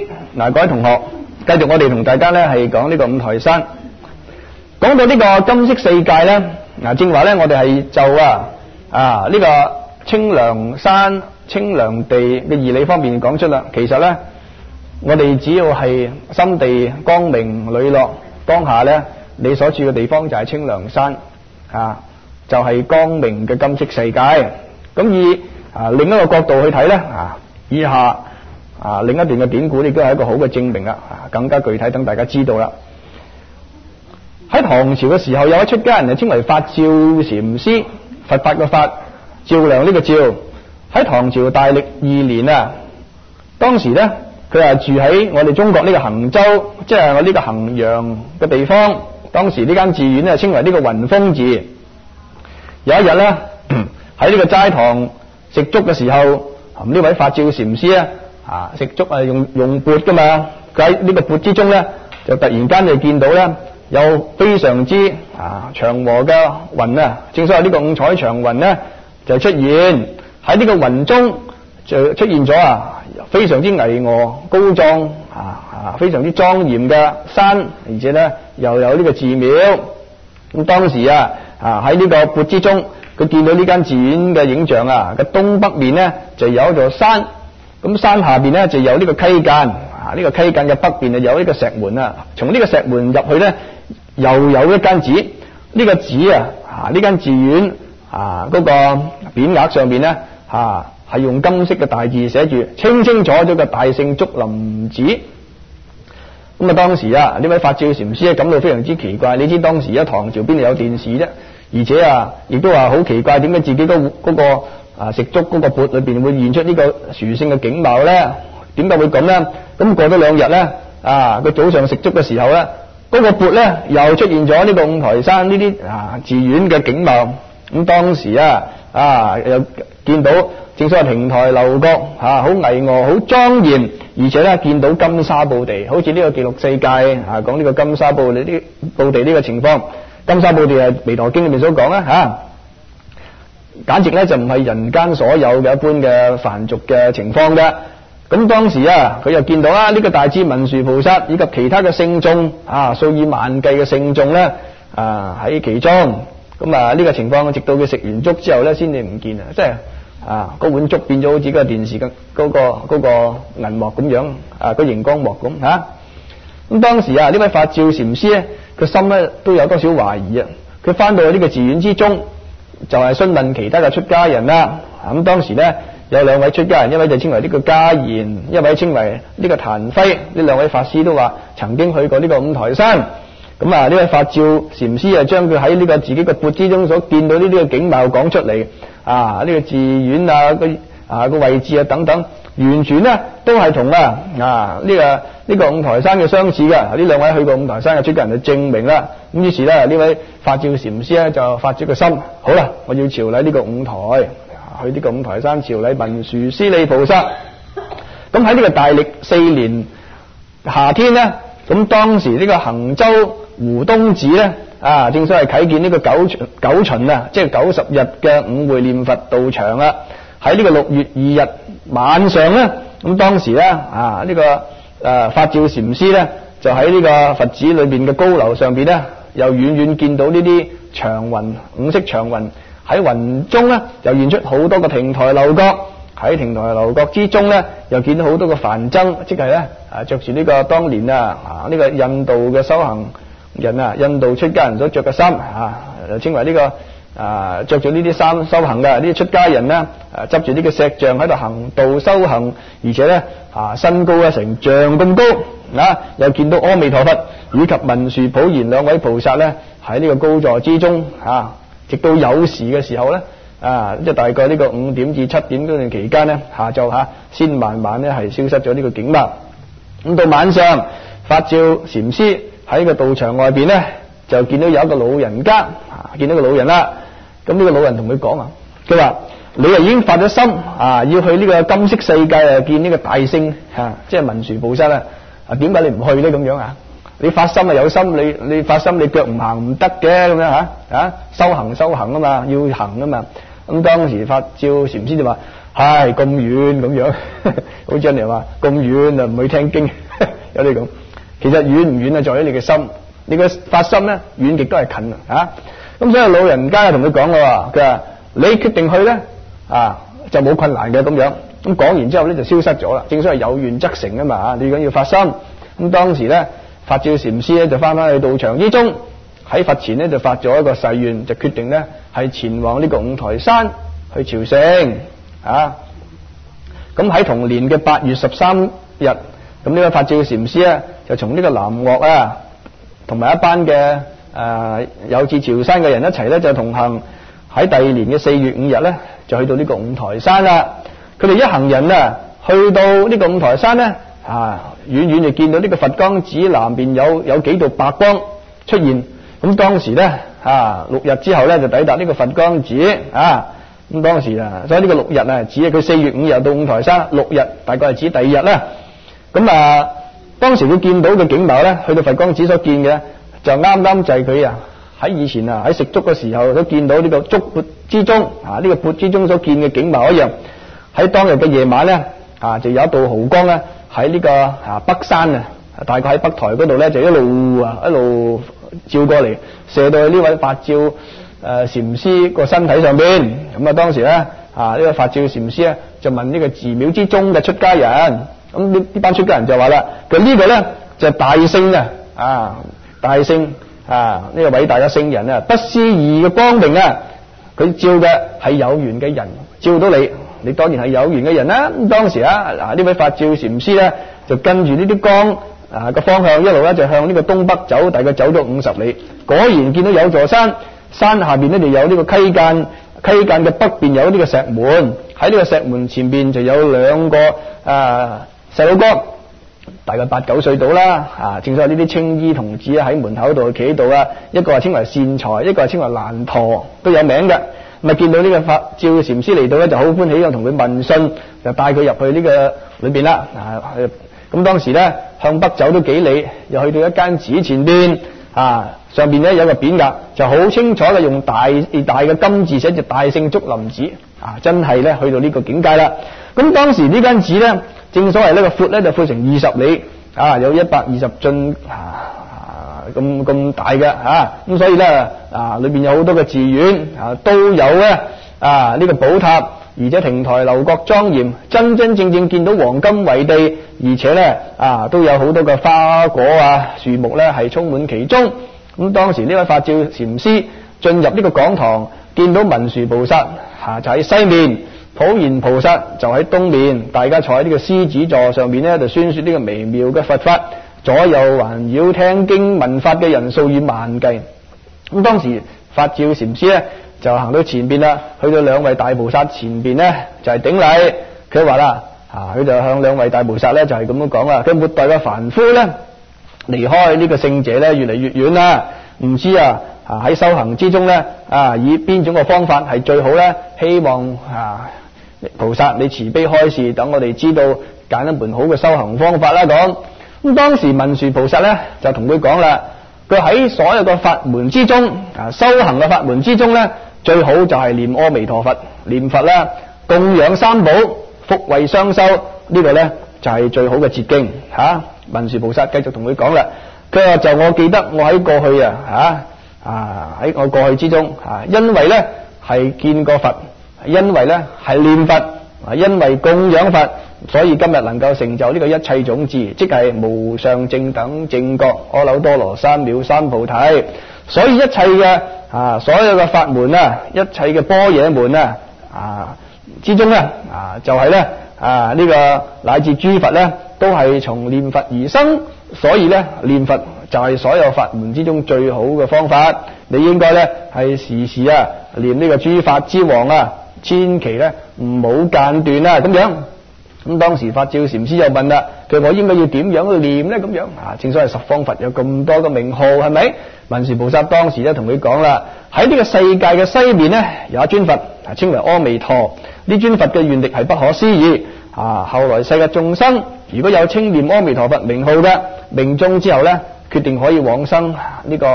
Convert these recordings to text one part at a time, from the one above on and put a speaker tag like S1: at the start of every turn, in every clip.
S1: 嗱，各位同學，繼續我哋同大家咧係講呢個五台山。講到呢個金色世界咧，嗱，正話咧我哋係就呢個清涼山、清涼地嘅義理方面講出啦。其實咧，我哋只要係心地光明磊落，當下咧你所處嘅地方就係清涼山，就係光明嘅金色世界。咁以另一個角度去睇咧，以下另一段嘅典故亦都係一個好嘅證明啦，更加具體等大家知道啦。喺唐朝嘅時候，有位出家人就稱為法照禪師，佛法嘅法，照亮呢個照。喺唐朝大曆2年啊，當時咧佢係住喺我哋中國呢個衡州，即係我呢個衡陽嘅地方。當時呢間寺院咧稱為呢個雲峰寺。有一日咧喺呢個齋堂食粥嘅時候，呢位法照禪師咧食粥用缽噶嘛，佢喺呢個缽之中咧就突然間就見到咧有非常之祥和嘅雲啊，正所謂呢個五彩祥雲咧就出現喺呢個雲中，就出現咗非常之巍峨高壯非常之莊嚴嘅山，而且咧又有呢個寺廟。咁當時喺呢個缽之中，佢見到呢間寺院嘅影像嘅東北面咧就有一座山，咁山下邊咧就有呢個溪澗，呢個溪澗嘅北邊就有呢個石門啊。從呢個石門入去咧又有一間寺，呢個寺呢間寺院嗰個匾額上邊咧係用金色嘅大字寫住清清楚楚嘅大聖竹林寺。咁當時呢位法照禪師感到非常之奇怪。你知當時唐朝邊度有電視啫，而且亦都話好奇怪，點解自己嗰個食粥嗰個缽裏邊會現出呢個殊勝嘅景貌咧？點解會咁咧？咁過咗2日咧，佢早上食粥嘅時候咧，嗰個缽咧又出現咗呢個五台山呢啲寺院嘅景貌。咁當時又見到正所謂亭台樓閣好巍峨好莊嚴，而且咧見到金沙布地，好似呢個記錄世界講呢個金沙布地呢個情況。金沙布地係《彌陀經》裏面所講啦簡直咧就唔係人間所有嘅一般嘅凡俗嘅情況嘅。咁當時佢又見到呢個大智文殊菩薩以及其他嘅聖眾數以萬計嘅聖眾咧喺其中。咁呢個情況直到佢食完粥之後咧先至唔見即係嗰碗粥變咗好似個電視嗰個銀幕咁樣個熒光幕咁咁當時呢位法照禪師咧，佢心咧都有多少懷疑佢翻到去呢個寺院之中，就係詢問其他嘅出家人啦。咁當時咧有2位出家人，一位就稱為呢個迦言，一位稱為呢個曇暉。呢2位法師都話曾經去過呢個五台山。咁呢位法照禪師將佢喺呢個自己嘅缽之中所見到呢啲嘅景貌講出嚟。呢個寺院個位置等等，完全呢都係同呢個五台山嘅相似嘅。呢2位去過五台山嘅出家人就證明啦。咁於是呢位法照禪師咧就發咗個心，好啦，我要朝禮呢個五台，去呢個五台山朝禮文殊師利菩薩。咁喺呢個大曆4年夏天呢，咁當時呢個衡州湖東寺咧正所謂啟建呢個九旬即係90日嘅5會念佛道場啦。喺呢個6月2日晚上咧，咁當時咧呢個法照禪師咧就喺呢個佛寺裏邊嘅高樓上邊咧，又遠遠見到呢啲長雲，五色長雲喺雲中咧，又現出好多個亭台樓閣。喺亭台樓閣之中咧，又見到好多個梵僧，即係咧着住呢個當年呢個印度嘅修行人印度出家人所着嘅衫就稱為呢個着住呢啲衫修行嘅呢啲出家人呢，執住呢個石像喺度行道修行，而且咧身高成丈咁高又見到阿彌陀佛以及文殊普賢2位菩薩咧喺呢個高座之中直到有時嘅時候咧即係大概呢個5點至7點嗰段期間咧，下晝先慢慢咧係消失咗呢個景物。咁到晚上，法照禪師喺個道場外邊咧就見到有一個老人家，見到個老人啦。咁呢個老人同佢講佢話你已經發咗心要去呢個金色世界見呢個大聖即係文殊菩薩點解你唔去呢？咁樣你發心有心，你發心你腳唔行唔得嘅咁樣修行啊嘛，要行啊嘛。 咁當時法照禪師就話：唉，咁遠咁樣，好似人哋話咁遠啊，唔去聽經，有啲咁。其實遠唔遠啊，在於你嘅心，你嘅發心咧，遠極都係近啊。咁所以老人家同佢講嘅話，佢話你決定去咧就冇困難嘅咁樣。咁講完之後咧就消失咗啦。正所謂有願則成啊嘛，你緊要發心。咁當時咧，法照禪師咧就翻去道場之中，喺佛前咧就發咗一個誓願，就決定咧係前往呢個五台山去朝聖啊。咁喺同年嘅8月13日，咁呢個法照禪師咧就從呢個南岳同埋一班嘅有志朝山嘅人一齊咧就同行，喺第二年嘅4月5日咧就去到呢個五台山啦。佢哋一行人去到呢個五台山咧遠遠就見到呢個佛光寺南邊有幾道白光出現。咁當時咧6日之後咧就抵達呢個佛光寺咁當時所以呢個6日指佢4月5日到五台山，6日大概係指第二日啦。咁當時佢見到嘅景貌咧，去到佛光寺所見嘅就啱就係佢喺以前喺食粥嘅時候都見到呢個粥缽之中呢個缽之中所見嘅景貌一樣。喺當日嘅夜晚咧就有一道毫光咧喺呢個北山大概喺北台嗰度咧就一路照過嚟，射到去呢位法照禪師個身體上邊。咁當時咧呢個法照禪師咧就問呢個寺廟之中嘅出家人，咁呢班出家人就話啦，佢呢個咧就係大聖大聖呢個偉大嘅聖人不思議嘅光明佢照嘅係有緣嘅人，照到你當然係有緣嘅人啦。咁當時呢位法照禪師咧就跟住呢啲光個方向一路咧就向呢個東北走，大概走咗50里，果然見到有座山，山下邊咧就有呢個溪澗嘅北邊有呢個石門，喺呢個石門前邊就有兩個細佬哥，大概8、9歲到啦正所謂呢啲青衣童子喺門口度企喺度一個係稱為善財，一個係稱為難陀，都有名嘅。咁見到呢個法照禪師嚟到咧就好歡喜，又同佢問訊，就帶佢入去呢個裏邊啦咁當時咧向北走咗幾里，又去到一間寺前邊上邊咧有個匾額，就好清楚嘅用大嘅金字寫住大聖竹林寺真係咧去到呢個境界啦。咁當時呢間寺咧，正所謂呢個闊咧就闊成20里有120進咁大嘅咁所以咧裏邊有好多嘅寺院都有咧呢個寶塔，而且亭台樓閣莊嚴，真正見到黃金為地，而且咧都有好多嘅花果樹木咧係充滿其中。咁當時呢位法照禪師進入呢個講堂，見到文殊菩薩就喺西面，普賢菩薩就喺東面，大家坐喺呢個獅子座上面咧就宣說呢個微妙嘅佛法，左右環繞聽經聞法嘅人數以萬計。咁當時法照禪師咧就行到前邊啦，去到兩位大菩薩前邊咧就係頂禮。佢話啦佢就向兩位大菩薩咧就係咁樣講啦，佢末代嘅凡夫咧離開呢個聖者咧越嚟越遠啦，唔知喺修行之中咧以邊種嘅方法係最好咧？希望菩薩你慈悲開示，等我哋知道揀一門好嘅修行方法啦。咁當時文殊菩薩咧就同佢講啦，佢喺所有嘅法門之中修行嘅法門之中咧，最好就係念阿彌陀佛，念佛啦，供養三寶，福惠雙修，呢個咧就係最好嘅捷徑文殊菩薩繼續同佢講啦，佢話就我記得我喺過去喺我過去之中因為咧係見過佛，因為咧係念佛，因為供養佛，所以今日能夠成就呢個一切種智，即係無上正等正覺阿耨多羅三藐三菩提。所以一切嘅所有嘅法門一切嘅般若門之中咧就係咧呢個乃至諸佛咧都係從念佛而生，所以咧念佛就係所有法門之中最好嘅方法。你應該咧係時時念呢個諸法之王千祈咧唔好間斷咁樣。咁當時法照禪師又問啦，佢話我應該要點樣去念咧？咁樣正所謂十方佛有咁多嘅名號，係咪？文殊菩薩當時咧同佢講啦，喺呢個世界嘅西面咧有一尊佛稱為阿彌陀，呢尊佛嘅願力係不可思議後來世界眾生如果有稱念阿彌陀佛名號嘅命中之後咧，決定可以往生呢個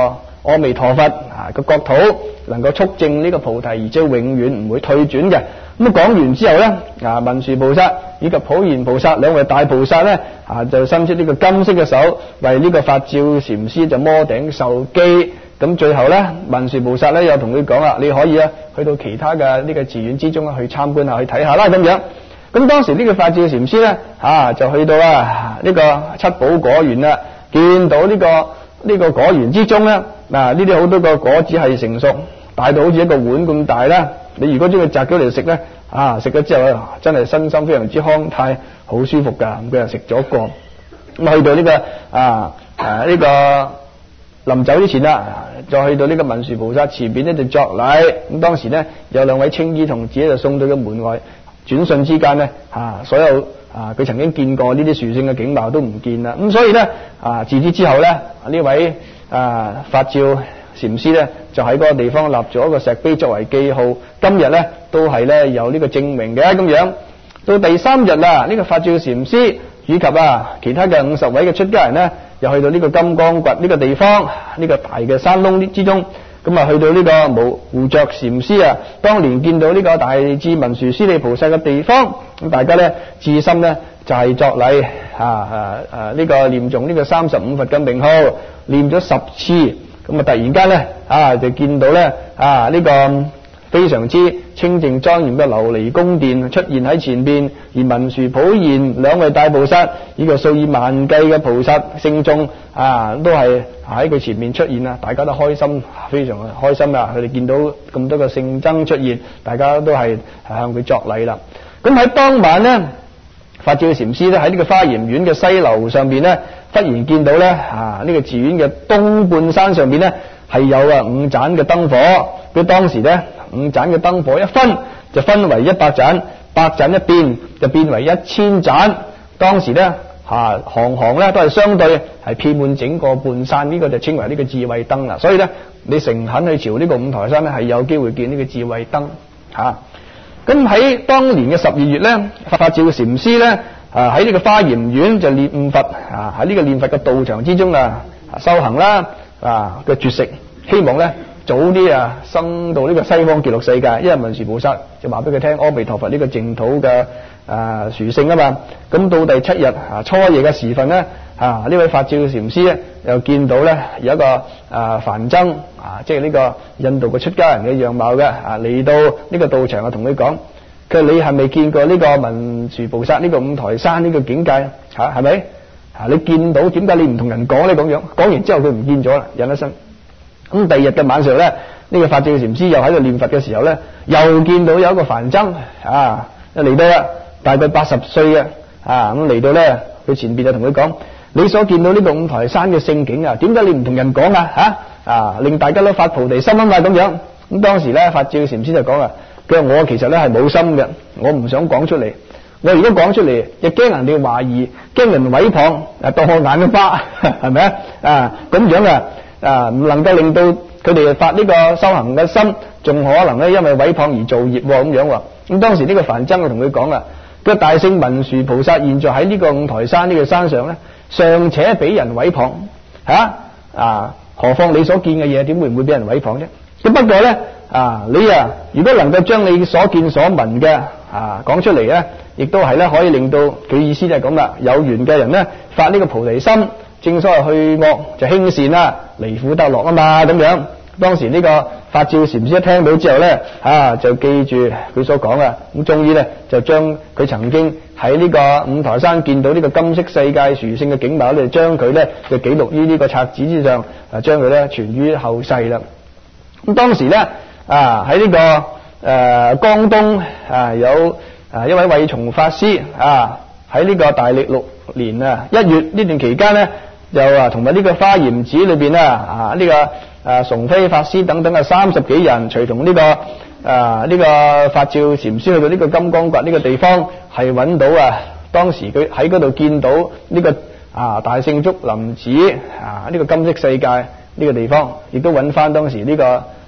S1: 阿彌陀佛個國土能夠促證呢個菩提，而且永遠唔會退轉嘅。咁講完之後咧，文殊菩薩以及普賢菩薩兩位大菩薩咧，就伸出呢個金色嘅手，為呢個法照禪師就摩頂受記。咁最後咧，文殊菩薩咧又同佢講啦，你可以去到其他嘅呢個寺院之中去參觀下，去睇下啦咁樣。咁當時呢個法照禪師咧，就去到呢個七寶果園啦，見到呢個果園之中咧，呢啲好多個果子係成熟，大到好似一個碗咁大啦。你如果將佢摘咗嚟食咧，食咗之後真係身心非常之康泰，好舒服噶。咁佢又食咗個，咁去到呢個臨走之前啦，再去到呢個文殊菩薩前邊咧就作禮。咁當時咧有兩位青衣同志就送到個門外，轉瞬之間咧所有佢曾經見過呢啲殊勝嘅景貌都唔見啦。咁所以咧自此之後咧，呢位法照禪師咧就喺嗰個地方立咗一個石碑作為記號，今日咧都係咧有呢個證明嘅咁樣。到第三日啦，呢個法照禪師以及其他嘅50位嘅出家人咧，又去到呢個金剛掘呢個地方，呢個大嘅山窿之中，咁去到呢個胡雀禪師當年見到呢個大智文殊師利菩薩嘅地方，咁大家咧至心咧就係作禮呢個念誦呢個35佛嘅名號，念咗10次。咁突然間咧就見到咧呢個非常之清淨莊嚴嘅琉璃宮殿出現喺前邊，而文殊普賢兩位大菩薩呢個數以萬計嘅菩薩聖眾都係喺佢前面出現啦，大家都開心，非常開心啦。佢哋見到咁多個聖僧出現，大家都係向佢作禮啦。咁喺當晚咧，法照禪師咧喺呢個花嚴院嘅西樓上邊咧，忽然見到咧呢個寺院嘅東半山上邊咧係有5盞嘅燈火。佢當時咧5盞嘅燈火一分就分為100盞，100盞一變就變為1000盞。當時咧行咧都係相對係遍滿整個半山，呢個就稱為呢個智慧燈啦。所以咧你誠懇去朝呢個五台山咧係有機會見呢個智慧燈咁喺當年嘅12月咧，法照禪師咧喺呢個花嚴院就念佛喺呢個念佛嘅道場之中修行啦嘅絕食，希望咧早啲生到呢個西方極樂世界。因為文殊菩薩就話俾佢聽阿彌陀佛呢個淨土嘅殊勝啊嘛。咁到第7日初夜嘅時分咧呢位法照禪師咧又見到咧有一個梵僧即係呢個印度嘅出家人嘅樣貌嘅嚟到呢個道場同佢講，佢話你係咪見過呢個文殊菩薩呢個五台山呢個境界係咪你見到，點解你唔同人講呢？咁樣講完之後佢唔見咗啦，隱一身。咁第二日嘅晚上咧，呢個法照禪師又喺度念佛嘅時候咧，又見到有一個梵僧嚟到啦，大概80歲嘅咁嚟到咧，佢前邊就同佢講，你所見到呢個五台山嘅聖景點解你唔同人講令大家都發菩提心啊嘛咁樣。咁當時咧法照禪師就講佢話我其實咧係冇心嘅，我唔想講出嚟。我如果講出嚟，又驚人哋懷疑，驚人毀謗，當我眼嘅花，係咪咁樣唔能夠令到佢哋發呢個修行嘅心，仲可能咧因為毀謗而造業咁樣。咁當時呢個梵僧就同佢講啦，佢話大聖文殊菩薩現在喺呢個五台山呢個山上咧，尚且俾人毀謗何況你所見嘅嘢點會唔會俾人毀謗啫？咁不過咧你如果能夠將你所見所聞嘅講出嚟咧，亦都係咧可以令到佢意思就係咁啦，有緣嘅人咧發呢個菩提心，正所謂去惡就興善啦，離苦得樂啊嘛咁樣。當時呢個法照禪師一聽到之後咧就記住佢所講咁終於咧就將佢曾經喺呢個五台山見到呢個金色世界殊勝嘅景貌咧，將佢咧就記錄於呢個冊子之上，將佢咧傳於後世啦。咁當時咧喺呢個江東有一位慧松法師喺呢個大曆6年1月呢段期間咧，又同埋呢個花嚴寺裏邊呢個崇飛法師等等30幾人，隨同呢個法照禪師去到呢個金剛掘呢個地方，係揾到當時佢喺嗰度見到呢個大聖竹林寺呢個金色世界呢個地方，亦都揾翻當時呢個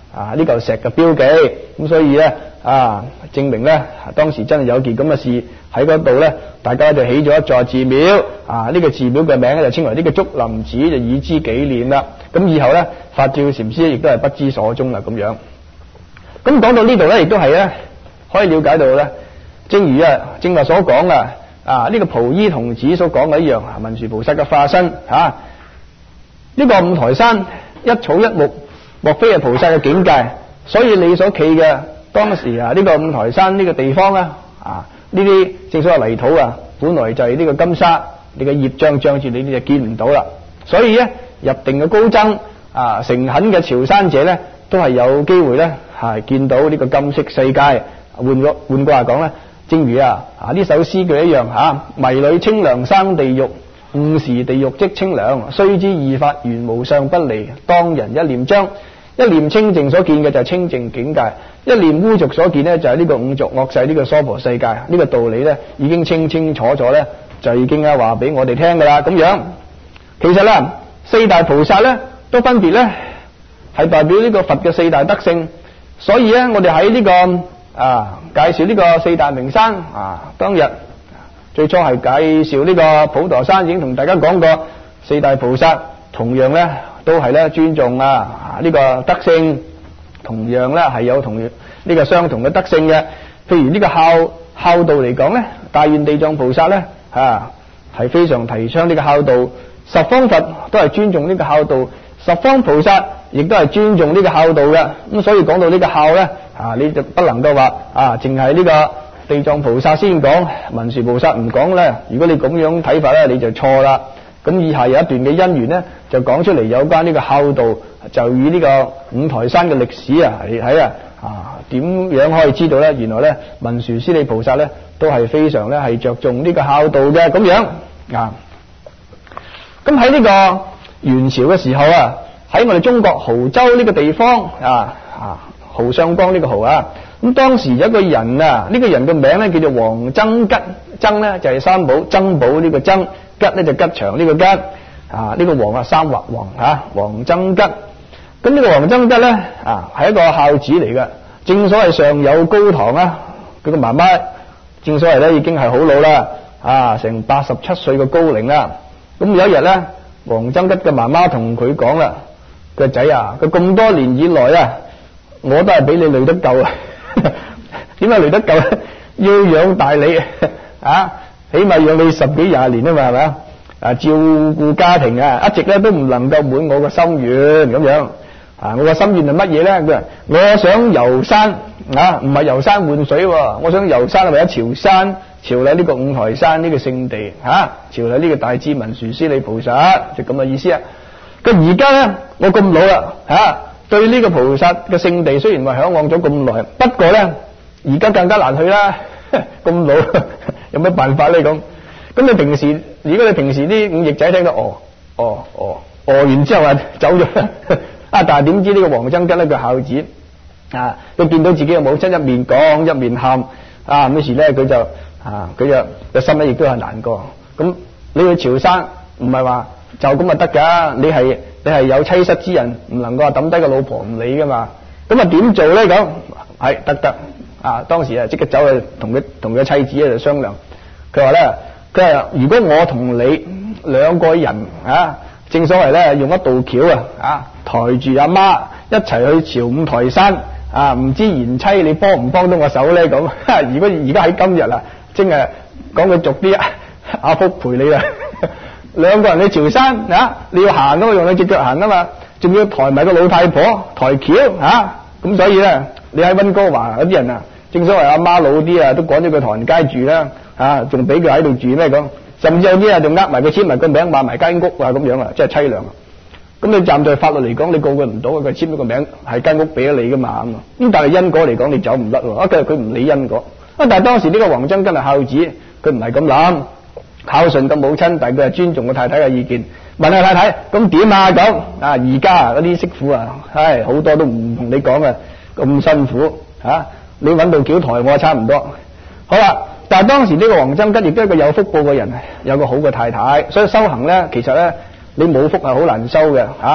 S1: 呢嚿石嘅標記。咁所以咧證明咧當時真係有件咁嘅事喺嗰度咧，大家就起咗一座寺廟。呢個寺廟嘅名咧就稱為呢個竹林寺，就以之紀念啦。咁以後咧法照禪師亦都係不知所蹤啦咁樣。咁講到呢度咧，亦都係咧可以了解到咧，正如正話所講呢個蒲衣童子所講嘅一樣，文殊菩薩嘅化身呢個五台山一草一木，莫非係菩薩嘅境界。所以你所企嘅當時呢個五台山呢個地方呢啲正所謂泥土本來就係呢個金沙，你嘅業障障住你就見唔到啦。所以咧入定嘅高僧誠懇嘅朝山者咧，都係有機會咧見到呢個金色世界。換句話講咧，正如呢首詩句一樣迷裏清涼生地獄，悟時地獄即清涼，須知二法原無相不離，當人一念將。一念清淨所見嘅就係清淨境界，一念污濁所見呢就係呢個五濁惡世呢個娑婆世界。呢個道理呢已經清清楚楚呢就已經話俾我哋聽噶啦。咁樣其實呢四大菩薩呢都分別呢係代表呢個佛嘅四大德性。所以呢我哋喺呢個介紹呢個四大名山當日最初係介紹呢個普陀山，已經同大家講過四大菩薩同樣呢都係咧尊重呢個德性，同樣咧係有同呢個相同嘅德性嘅。譬如呢個孝道嚟講咧，大願地藏菩薩咧係非常提倡呢個孝道，十方佛都係尊重呢個孝道，十方菩薩亦都係尊重呢個孝道嘅。咁所以講到呢個孝咧你就不能夠話淨係呢個地藏菩薩先講，文殊菩薩唔講咧。如果你咁樣睇法咧，你就錯啦。咁以下有一段嘅因緣呢，就講出嚟有關呢個孝道，就以呢個五台山嘅歷史嚟睇點樣可以知道呢？原來呢文殊師利菩薩呢都係非常呢係着重呢個孝道嘅咁樣咁喺呢個元朝嘅時候喺我哋中國亳州呢個地方亳上江呢個亳咁當時有一個人呢個人嘅名呢叫做王僧吉，僧呢就係三寶，僧寶呢個僧，吉呢就吉祥呢個吉呢個王三畫王王僧吉。咁呢個王僧吉呢係一個孝子嚟嘅。正所謂上有高堂佢個媽媽正所謂呢已經係好老啦成87歲嘅高齡啦。咁有一日呢，王僧吉嘅媽媽同佢講啦，個仔佢咁多年以來我都係俾你累得夠點解累得夠呢？要養大你起碼養你10幾20年嘛，係咪照顧家庭一直咧都唔能夠滿我個心願咁樣我個心願係乜嘢咧？佢話我想遊山唔係遊山玩水我想遊山係為咗朝山，朝禮呢個五台山呢個聖地朝禮呢個大智文殊師利菩薩，就咁嘅意思咁而家咧我咁老啦對呢個菩薩嘅聖地雖然話向往咗咁耐，不過咧而家更加難去啦咁老有咩辦法咧咁你平時如果你平時啲五翼仔聽到完之後走咗但係點知呢個王僧吉呢個孝子佢見到自己嘅母親一面講一面喊於是咧佢就個心咧亦都係難過。咁你去朝山唔係話就咁得㗎，你係有妻室之人，唔能夠話抌低個老婆唔理㗎嘛。咁點做咧咁係得當時即刻走去同佢妻子就商量。佢話如果我同你兩個人正所謂咧用一道橋抬住阿媽一齊去朝五台山唔知賢妻你幫唔幫到我手咧咁如果而家喺今日真係講佢俗啲阿福陪你啦兩個人去朝山你要行用你隻腳行嘛，仲要抬埋個老太婆抬橋咁所以咧你喺溫哥華有啲人正所謂阿媽老啲都趕咗佢唐人街住啦仲俾佢喺度住咩咁，甚至有啲仲呃埋佢簽埋個名買埋間屋咁樣真係淒涼。咁你站在法律嚟講你告佢唔到，佢簽咗個名係間屋俾咗你噶嘛咁但係因果嚟講你走唔甩佢唔理因果但係當時呢個王僧吉係孝子，佢唔係咁諗，孝順個母親，但係佢係尊重個太太嘅意見，問下太太咁點咁而家嗰啲媳婦好多都唔同你講咁辛苦你揾到橋抬我差唔多好啦。但係當時呢個王僧吉亦都係一個有福報嘅人，有個好嘅太太，所以修行咧其實咧你冇福係好難修嘅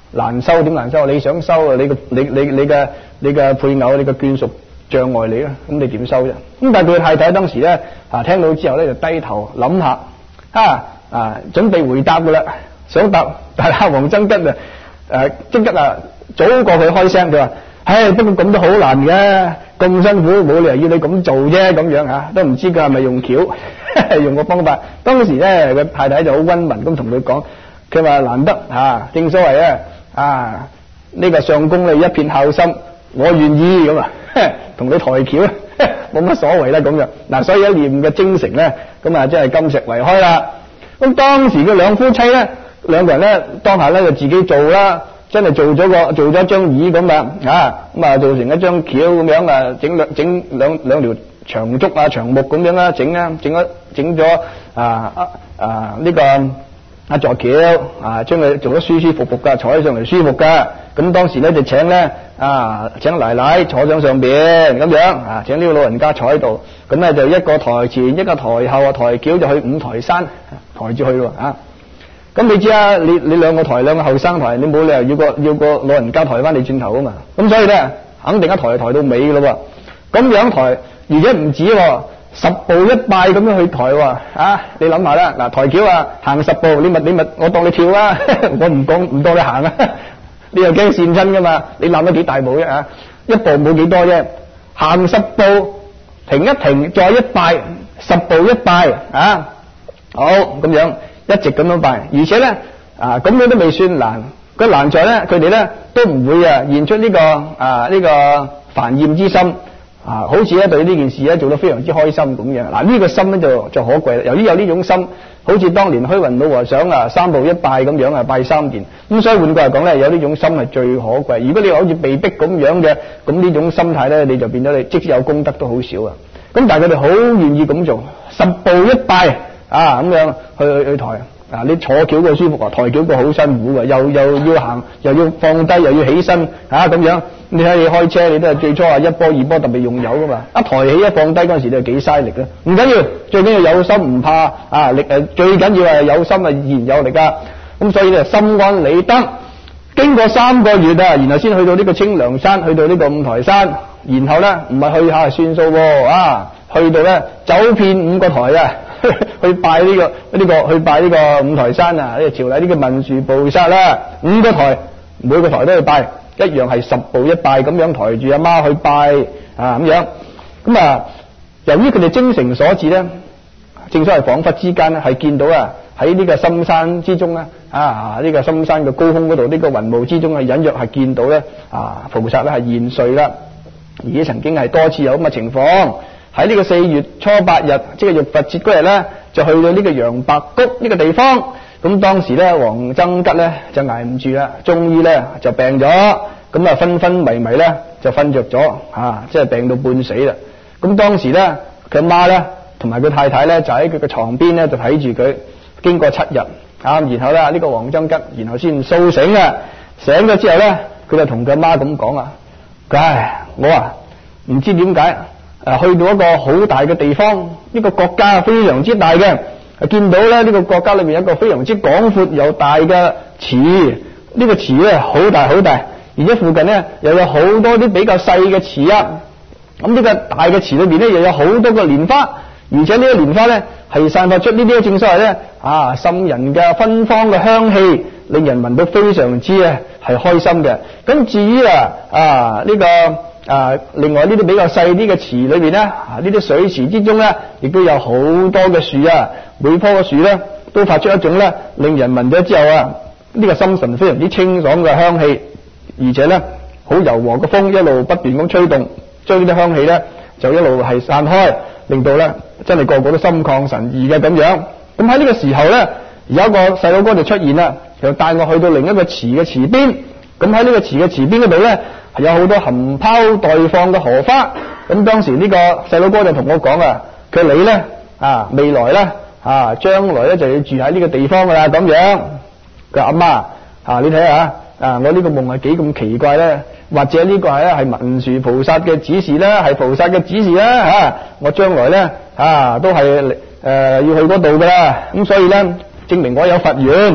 S1: 難收點難收？你想收啊？你嘅配偶、你嘅眷屬障礙你啦，咁你點收啫？咁但係佢太太當時咧聽到之後咧就低頭諗下準備回答噶啦，想答，但係黃增吉即刻早過佢開聲，佢話：不過咁都好難嘅，咁辛苦，冇理由要你咁做啫，咁樣都唔知佢係咪用橋用個方法。當時咧個太太就好溫文咁同佢講，佢話難得正所謂呢個相公你一片孝心，我願意咁同你抬轎冇乜所謂啦咁樣。嗱，所以一念嘅精誠咧，咁真係金石為開啦。咁當時嘅兩夫妻咧，兩個人咧當下咧就自己做啦，真係做咗張椅咁樣做成一張轎咁樣整兩條長竹長木咁樣啦，整咗呢個座轎將佢做得舒舒服服噶，坐喺上嚟舒服噶。咁當時咧就請奶奶坐上邊咁樣請呢個老人家坐喺度。咁咧就一個台前一個台後抬轎就去五台山抬住去咯咁你知你兩個抬兩個後生抬，你冇理由要個老人家抬翻你轉頭啊嘛。咁所以咧肯定一抬到尾咯喎。咁樣抬而且唔止喎，10步一拜咁樣去抬喎你諗下啦，嗱抬轎行10步，你咪我當你跳啦我唔當你行你又驚跣親噶嘛？你諗咗幾大步啫一步冇幾多啫，行10步停一停再一拜，10步一拜好咁樣一直咁樣拜，而且咧咁樣都未算難，個難在咧佢哋咧都唔會現出呢個煩厭之心好似咧對呢件事咧做得非常之開心咁樣。嗱呢個心咧就可貴啦。由於有呢種心，好似當年虛雲老和尚3步一拜咁樣拜3件，咁所以換句嚟講咧，有呢種心係最可貴。如果你話好似被逼咁樣嘅，咁呢種心態咧，你就變咗你即使有功德都好少咁但係佢哋好願意咁做，10步一拜咁樣去抬你坐轎個舒服抬轎個好辛苦噶，又要行，又要放低，又要起身咁樣。你睇你開車，你都係最初1波2波特別用油噶嘛，一抬起一放低嗰陣時，你係幾嘥力啦。唔緊要，最緊要有心唔怕力最緊要係有心自然有力噶。咁所以咧心安理得，經過3個月然後先去到呢個清涼山，去到呢個五台山，然後咧唔係去下算數去到咧走遍5個台去拜呢個五台山呢個朝禮呢個文殊菩薩啦，5個台每個台都去拜，一樣係10步一拜咁樣抬住阿媽去拜咁樣。咁由於佢哋精誠所至咧，正所謂恍惚之間係見到喺呢個深山之中咧呢個深山嘅高空嗰度，呢個雲霧之中隱約係見到咧菩薩咧係現瑞啦，而且曾經係多次有咁嘅情況。喺呢個4月初8日，即係浴佛節嗰日咧，就去到呢個楊白谷呢個地方。咁當時咧，黃增吉咧就捱唔住啦，終於咧就病咗，咁昏昏迷迷咧就瞓着咗，即係病到半死啦。咁當時咧，佢媽咧同埋佢太太咧就喺佢嘅床邊咧就睇住佢，經過7日然後咧呢個黃增吉然後先蘇醒醒咗之後咧，佢就同佢媽咁講我唔知點解。去到一個好大嘅地方，呢個國家非常之大嘅，見到咧呢個國家裏面有一個非常之廣闊又大嘅池，呢個池咧好大好大，而且附近咧又有好多啲比較細嘅池咁呢個大嘅池裏邊咧又有好多個蓮花，而且呢個蓮花咧係散發出呢啲正所謂咧滲人嘅芬芳嘅香氣，令人聞到非常之係開心嘅。咁至於呢個另外呢啲比較細啲嘅池裏邊咧，呢啲水池之中咧，亦都有好多嘅樹每棵嘅樹咧都發出一種咧令人聞咗之後呢個心神非常之清爽嘅香氣，而且咧好柔和嘅風一路不斷咁吹動，將呢啲香氣咧就一路係散開，令到咧真係個個都心曠神怡嘅咁樣。咁喺呢個時候咧，有一個細佬哥就出現啦，就帶我去到另一個池嘅池邊。咁喺呢個池嘅池邊嗰度咧，有好多含苞待放嘅荷花。咁當時呢個細佬哥就同我講佢你咧未來咧將來咧就要住喺呢個地方噶啦咁樣。佢話阿媽你睇下我呢個夢係幾咁奇怪咧，或者呢個係文殊菩薩嘅指示啦，係菩薩嘅指示啦我將來咧都係要去嗰度噶啦。咁所以咧證明我有佛緣。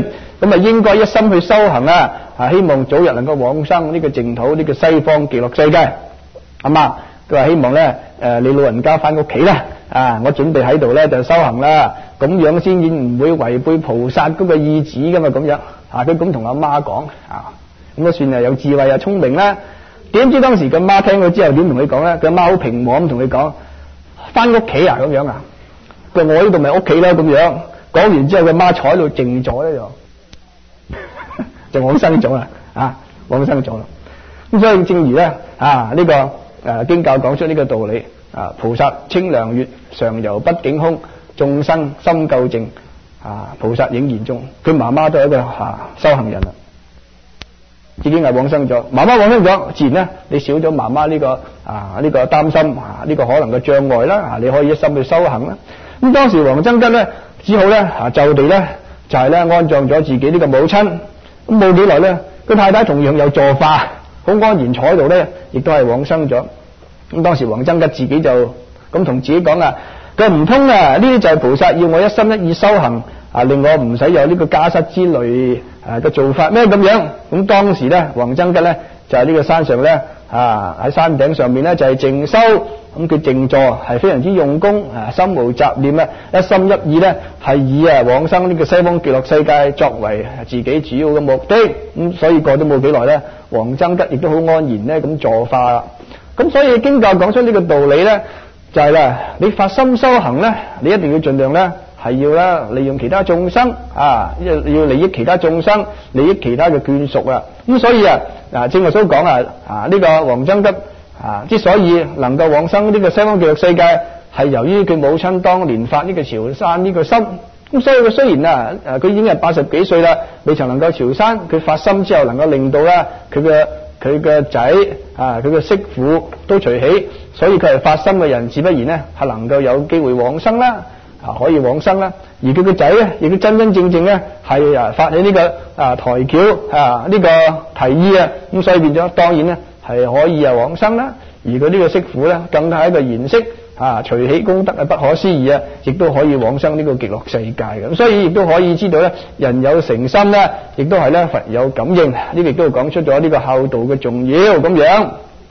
S1: 咁啊應該一心去修行啊，希望早日能夠往生呢個淨土，呢個西方極樂世界，係嘛？佢話希望咧你老人家翻屋企啦，我準備喺度咧就修行啦，咁樣先至唔會違背菩薩嗰個意旨噶嘛，咁樣佢咁同阿媽講咁算係有智慧啊，聰明啦。點知當時個媽聽咗之後點同佢講咧？佢阿媽好平和咁同佢講：翻屋企啊，咁樣啊？佢話我呢度咪屋企咯，咁樣。講完之後，個媽坐喺度靜咗咧就往生咗啦，往生咗啦。咁所以正如咧呢個經教講出呢個道理菩薩清涼月，常遊畢竟空，眾生心究竟菩薩影現中。佢媽媽都係一個修行人啦，已經係往生咗。媽媽往生咗，自然咧你少咗媽媽呢個擔心呢個可能嘅障礙啦，你可以一心去修行啦。咁當時黃僧吉咧只好咧就地咧就係咧安葬咗自己呢個母親。咁冇幾耐咧，佢太太同樣有坐化，好安然坐喺度咧，亦都係往生咗。咁當時黃僧吉自己就咁同自己講佢唔通呢啲就係菩薩要我一心一意修行令我唔使有呢個家室之類嘅做法咩咁樣？咁當時咧黃僧吉咧就係呢個山上咧喺山頂上面咧就係靜修，咁佢靜坐係非常之用功心無雜念一心一意咧係以往生呢個西方極樂世界作為自己主要嘅目的。咁所以過咗冇幾耐咧，黃僧吉亦都好安然咧咁坐化啦。咁所以經教講出呢個道理咧，就係咧你發心修行咧，你一定要盡量咧係要咧利用其他眾生要利益其他眾生，利益其他嘅眷屬啊。咁所以正我所講呢個黃僧吉之所以能夠往生呢個西方極樂世界，係由於佢母親當年發呢個朝山呢個心。咁所以佢雖然佢已經係80幾歲啦，未曾能夠朝山，佢發心之後能夠令到佢嘅仔佢嘅媳婦都隨喜，所以佢係發心嘅人，自不然呢係能夠有機會往生啦，可以往生啦。而佢嘅仔咧，亦都真真正正咧係發起呢個抬轎呢個提議咁所以變咗當然咧係可以往生啦。而佢呢個媳婦咧，更加係一個賢識隨喜功德不可思議亦都可以往生呢個極樂世界嘅。咁所以亦都可以知道咧，人有誠心咧，亦都係咧佛有感應，呢個亦都講出咗呢個孝道嘅重要咁樣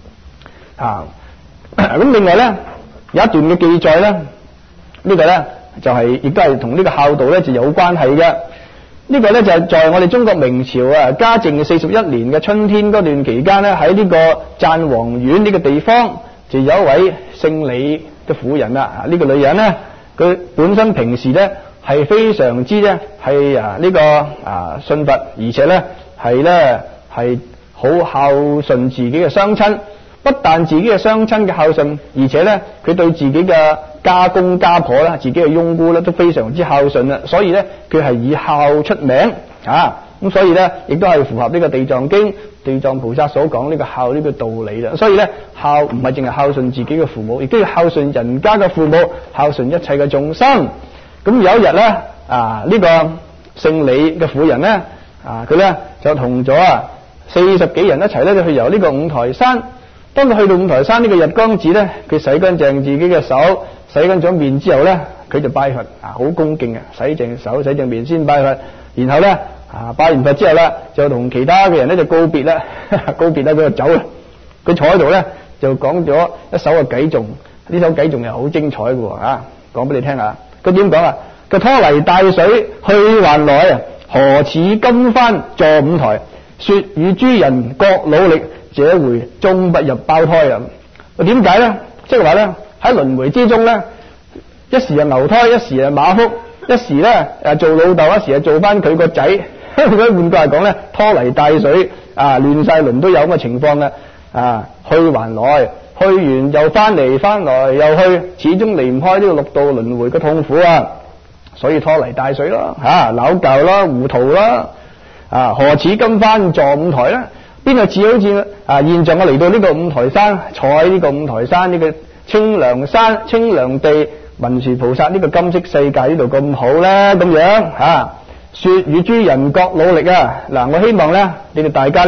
S1: 咁另外咧有一段嘅記載咧，呢個咧就係亦都係同呢個孝道咧就有關係嘅。呢個咧就係在我哋中國明朝嘉靖41年嘅春天嗰段期間咧，喺呢個贊王縣呢個地方就有一位姓李嘅婦人啦。呢個女人咧，佢本身平時咧係非常之咧係呢個信佛，而且咧係好孝順自己嘅雙親。不但自己嘅雙親嘅孝順，而且咧佢對自己嘅家公家婆啦，自己嘅翁姑咧都非常之孝順啦。所以咧佢係以孝出名咁所以咧亦都係符合呢個地藏經地藏菩薩所講呢個孝呢個道理啦。所以咧孝唔係淨係孝順自己嘅父母，亦都要孝順人家嘅父母，孝順一切嘅眾生。咁有一日咧呢個姓李嘅婦人咧佢咧就同咗40幾人一齊咧就去遊呢個五台山。當佢去到五台山呢個日光寺咧，佢洗乾淨自己嘅手，洗乾咗面之後咧，佢就拜佛好恭敬洗淨手洗淨面先拜佛。然後咧拜完佛之後咧，就同其他嘅人咧就告別啦，告別啦佢就走啦。佢坐喺度咧就講咗一首嘅偈頌，呢首偈頌係好精彩嘅講俾你聽下。佢點講佢拖泥帶水去還來何似金幡坐五台，說與諸人各努力，這回終不入胞胎點解咧？即係話咧喺輪迴之中咧，一時係牛胎，一時係馬腹，一時咧做老豆，一時係做翻佢個仔。換句話講咧，拖泥帶水亂晒輪都有咁嘅情況去還來，去完又翻嚟，翻來又去，始終離唔開呢個六道輪迴嘅痛苦所以拖泥帶水咯拗教啦，糊塗啦何似金幡坐五台咧？邊個似好似現在我嚟到呢個五台山，坐喺呢個五台山呢個清涼山清涼地文殊菩薩呢個金色世界呢度咁好咧？咁樣說與諸人各努力嗱，我希望咧你哋大家咧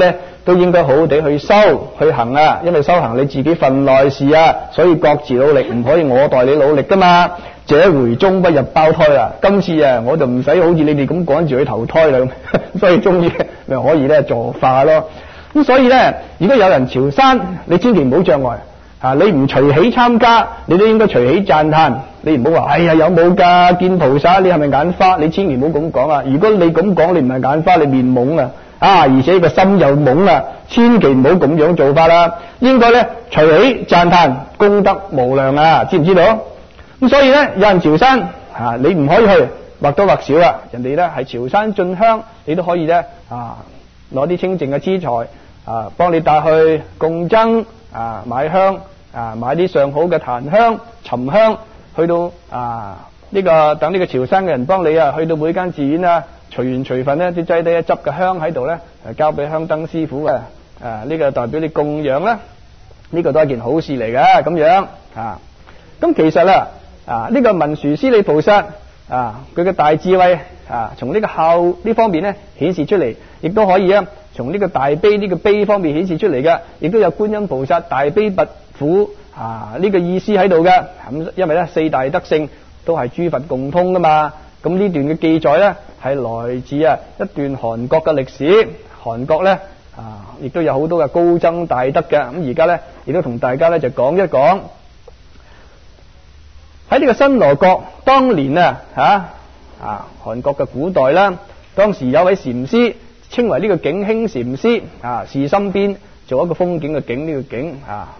S1: 都應該好好地去修去行啊，因為修行你自己份內事啊，所以各自努力，唔可以我代你努力噶嘛。這回終不入胞胎啦，今次啊我就唔使好似你哋咁趕住去投胎啦，所以終於咪可以咧坐化咯。咁所以咧，如果有人朝山，你千祈唔好障礙啊！你唔隨喜參加，你都應該隨喜讚歎。你唔好話哎呀有冇㗎？見菩薩你係咪眼花？你千祈唔好咁講啊！如果你咁講，你唔係眼花，你面懵啊！而且個心又懵啊！千祈唔好咁樣做法啦。應該咧隨喜讚歎，功德無量啊！知唔知道？咁所以咧，有人朝山你唔可以去，或多或少啦。人哋咧係朝山進香，你都可以咧攞啲清淨嘅資財幫你帶去供僧買香買啲上好嘅檀香、沉香，去到等呢個朝山嘅人幫你去到每間寺院隨緣隨份咧，啲擠低一執嘅香喺度咧，交俾香燈師傅嘅呢個代表你供養啦，呢個都係一件好事嚟嘅咁樣咁其實啦呢個文殊師利菩薩佢嘅大智慧從呢個孝呢方面咧顯示出嚟，亦都可以從呢個大悲呢個悲方面顯示出嚟嘅，亦都有觀音菩薩大悲拔苦呢個意思喺度嘅。咁因為咧四大德性都係諸佛共通噶嘛。咁呢段嘅記載咧係來自一段韓國嘅歷史。韓國咧亦都有好多嘅高僧大德嘅。咁而家咧亦都同大家咧就講一講喺呢個新羅國當年韓國嘅古代啦，當時有位禪師稱為呢個景興禪師是心邊做一個風景嘅景，呢個景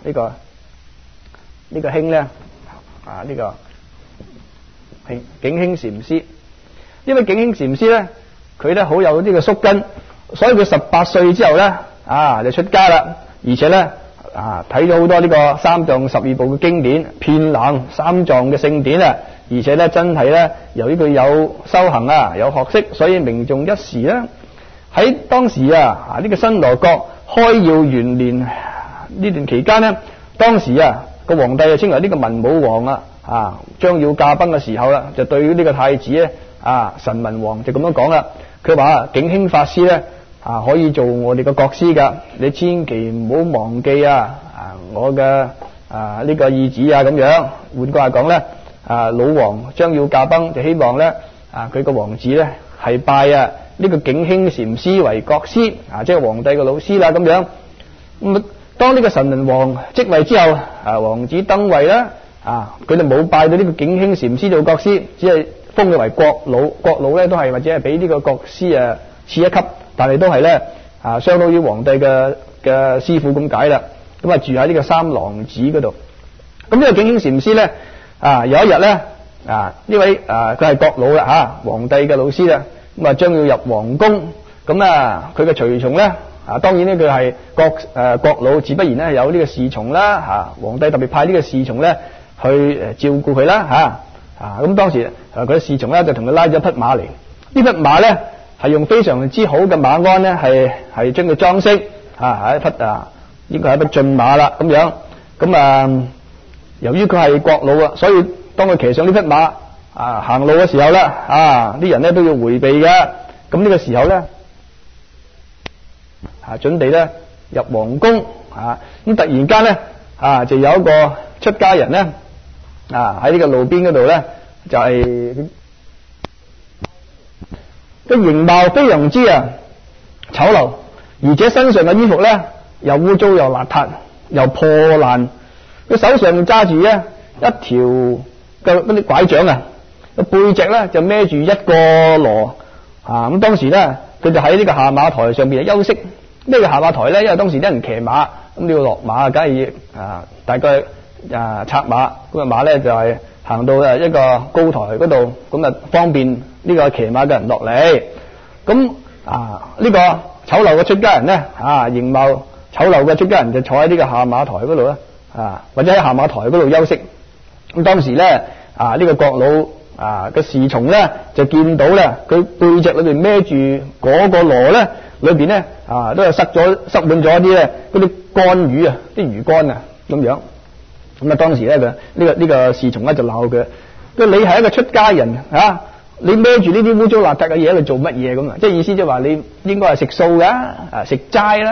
S1: 呢個興咧呢個景興禪師。因為景興禪師咧佢咧好有呢個宿根，所以佢18歲之後咧就出家啦，而且咧睇咗好多呢個三藏十二部嘅經典，遍覽三藏嘅聖典而且咧真係咧由於佢有修行有學識，所以名重一時啦。喺當時呢個新羅國開耀元年呢段期間咧，當時個皇帝就稱為呢個文武王將要駕崩嘅時候啦，就對於呢個太子咧神文王就咁樣講啦。佢話景興法師咧可以做我哋嘅國師噶，你千祈唔好忘記我嘅呢個意旨咁樣。換句話講咧老王將要駕崩，就希望咧佢個王子咧係拜呢個景興禪師為國師即係皇帝嘅老師啦咁樣。咁當呢個神文王即位之後王子登位啦佢哋冇拜到呢個景興禪師做國師，只係封佢為國老。國老咧都係或者係比呢個國師次一級，但係都係咧相當於皇帝嘅師傅咁解啦。咁住喺呢個三郎寺嗰度。咁呢個景興禪師咧有一日咧呢位佢係國老啦皇帝嘅老師啦，咁將要入皇宮。咁佢嘅隨從咧當然呢佢係國老，自不然咧有呢個侍從啦皇帝特別派呢個侍從咧去照顧佢啦咁當時佢嘅侍從咧就同佢拉咗一匹馬嚟。呢匹馬咧係用非常之好嘅馬鞍咧係將佢裝飾係一匹應該係一匹駿馬啦咁樣。咁由於佢係國老所以當佢騎上呢匹馬行路嘅時候咧啲人咧都要迴避嘅。咁呢個時候咧準備咧入皇宮咁突然間咧就有一個出家人咧喺呢個路邊嗰度咧就係個形貌非常之醜陋，而且身上嘅衣服咧又污糟又邋遢又破爛。佢手上揸住一條嘅嗰啲拐杖個背脊咧就孭住一個籮咁當時咧佢就喺呢個下馬台上邊休息。咩叫下馬台咧？因為當時啲人騎馬咁你要落馬，梗係大概策馬咁馬咧就係行到一個高台嗰度，咁方便呢個騎馬嘅人落嚟。咁呢個醜陋嘅出家人咧形貌醜陋嘅出家人就坐喺呢個下馬台嗰度啦或者喺下馬台嗰度休息。咁當時咧呢個國老嘅侍從咧就見到咧佢背脊裏邊孭住嗰個籮咧，裏邊咧都係塞滿咗啲咧嗰啲乾魚啲魚乾咁樣。咁當時咧呢個侍從咧就鬧佢，你係一個出家人你孭住呢啲污糟邋遢嘅嘢喺度做乜嘢咁即係意思即係話你應該係食素㗎食齋啦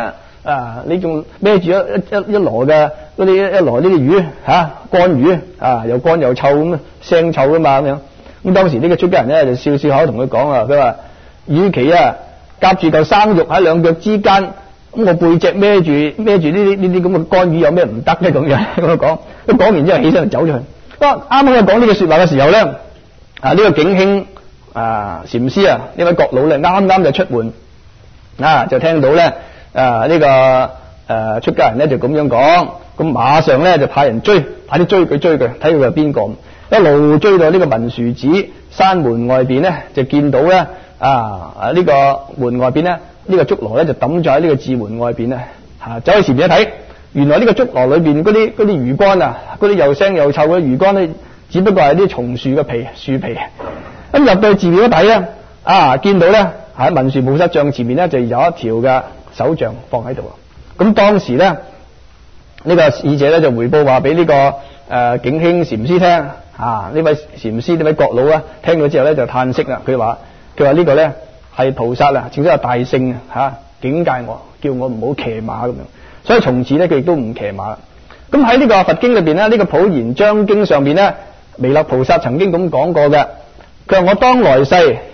S1: 你仲孭住一籮嘅嗰啲一籮呢啲魚乾魚又乾又臭咁腥臭噶嘛咁樣。咁當時呢個出家人咧就笑笑口同佢講佢話與其夾住嚿生肉喺兩腳之間，咁我背脊孭住呢啲咁嘅乾魚有咩唔得咧？咁樣咁講，咁講完之後起身就走咗去。啱啱佢講呢句說話嘅時候咧，呢個景興禪師呢位國佬咧啱啱就出門就聽到咧呢個出家人咧就咁樣講，咁馬上咧就派人快啲追佢，睇佢係邊個，一路追到呢個文殊寺山門外邊咧，就見到咧呢個門外邊咧呢個竹籮咧就抌咗喺呢個寺門外邊咧走去前面一睇，原來呢個竹籮裏邊嗰啲魚乾嗰啲又腥又臭嘅魚乾咧，只不過係啲松樹嘅樹皮。咁入到寺廟一睇咧，見到咧喺文殊菩薩像前面咧就有一條嘅手杖放喺度。咁當時咧呢個使者咧就回報話俾呢個景興禪師聽，呢位禪師呢位國佬聽咗之後咧就嘆息啦。佢話呢個咧係菩薩正所謂大聖警戒我，叫我唔好騎馬咁樣。所以從此咧佢亦都唔騎馬。咁喺呢個佛經裏邊咧，呢個普賢章經上邊咧，彌勒菩薩曾經咁講過嘅，佢話我當來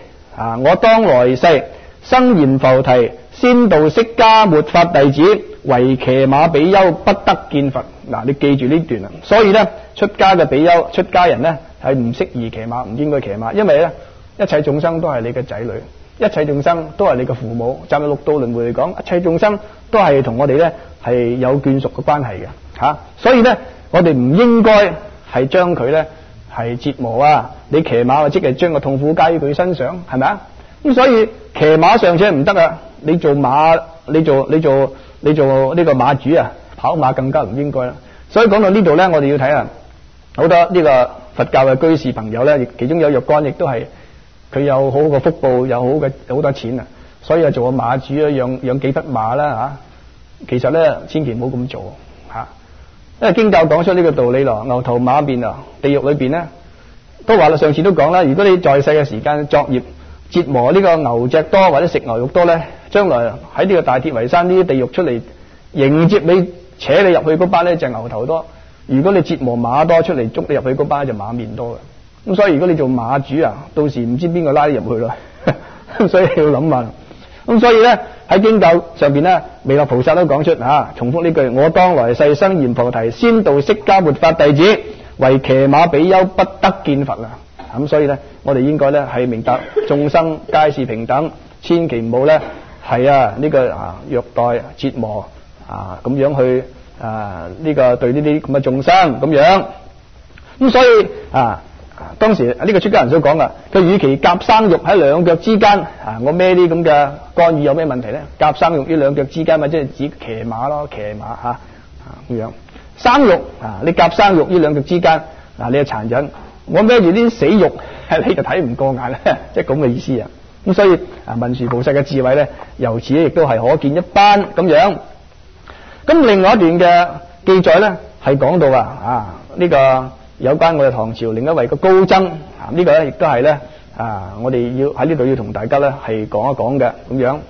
S1: 世生閻浮提，先度釋迦末法弟子，為騎馬比丘不得見佛。你記住呢段。所以咧出家嘅比丘出家人咧係唔適宜騎馬，唔應該騎馬，因為咧一切眾生都係你嘅仔女，一切眾生都係你嘅父母。站喺六道輪迴嚟講，一切眾生都係同我哋咧係有眷屬嘅關係嘅所以咧我哋唔應該係將佢咧係折磨你騎馬即係將個痛苦加於佢身上，係咪咁所以騎馬尚且唔得你做馬，你做呢個馬主跑馬更加唔應該啦。所以講到呢度咧，我哋要睇好多呢個佛教嘅居士朋友咧，其中有若干亦都係佢有好嘅福報，有好多錢所以做個馬主養幾匹馬啦其實咧千祈唔好咁做因為經教講出呢個道理咯。牛頭馬面地獄裏邊咧都話啦，上次都講啦，如果你在世嘅時間作業折磨呢個牛隻多或者食牛肉多咧，將來喺呢個大鐵圍山呢啲地獄出嚟迎接你扯你入去嗰班咧就牛頭多，如果你折磨馬多出嚟捉你入去嗰班就馬面多嘅。咁所以如果你做馬主到時唔知邊個拉你入去咯所以要諗下。咁所以咧喺經教上邊咧，彌勒菩薩都講出重複呢句：我當來世生閻浮提，先度釋迦末法弟子，為騎馬比丘不得見佛咁所以咧，我哋應該咧係明白眾生皆是平等，千祈唔好咧係呢個虐待折磨咁樣去呢個對呢啲咁嘅眾生咁樣。咁所以當時呢個出家人所講噶，佢與其夾生肉喺兩腳之間我孭啲咁嘅乾魚有咩問題咧？夾生肉呢兩腳之間咪即係指騎馬咯，騎馬咁樣生肉你夾生肉呢兩腳之間你係殘忍，我孭住啲死肉你就睇唔過眼咧，即係咁嘅意思咁所以文殊菩薩嘅智慧咧，由此亦都係可見一斑咁樣。咁另外一段嘅記載咧係講到呢個有關我哋唐朝另一位嘅高僧呢個咧亦都係咧我哋要喺呢度要同大家咧係講一講嘅咁樣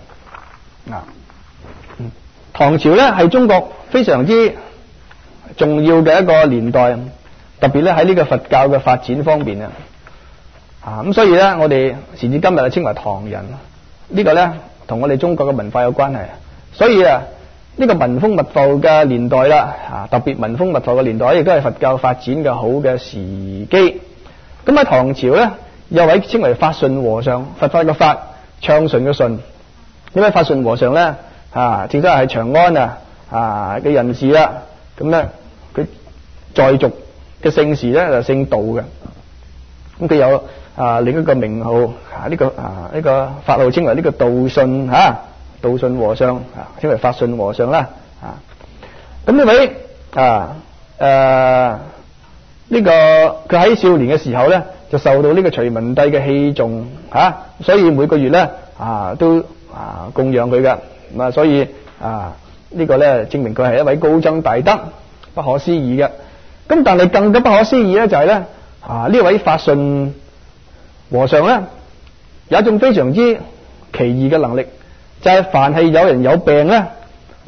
S1: 唐朝咧係中國非常之重要嘅一個年代，特別咧喺呢個佛教嘅發展方面咁所以咧我哋時至今日稱為唐人，呢個咧同我哋中國嘅文化有關係。所以呢個文風密阜嘅年代啦特別文風密阜嘅年代亦都係佛教發展嘅好嘅時機。咁喺唐朝咧有位稱為法順和尚，佛法嘅法，暢順嘅順。呢位法順和尚咧正真係長安嘅人士啦。咁咧佢在俗嘅姓氏咧就姓道嘅。咁佢有另一個名號呢個法號稱為呢個道順道順和尚稱為法順和尚啦咁呢位呢個佢喺少年嘅時候咧就受到呢個隋文帝嘅器重所以每個月咧都供養佢噶所以呢個咧證明佢係一位高僧大德，不可思議嘅。咁但係更加不可思議咧就係咧呢位法順和尚咧有一種非常之奇異嘅能力，就係凡係有人有病咧，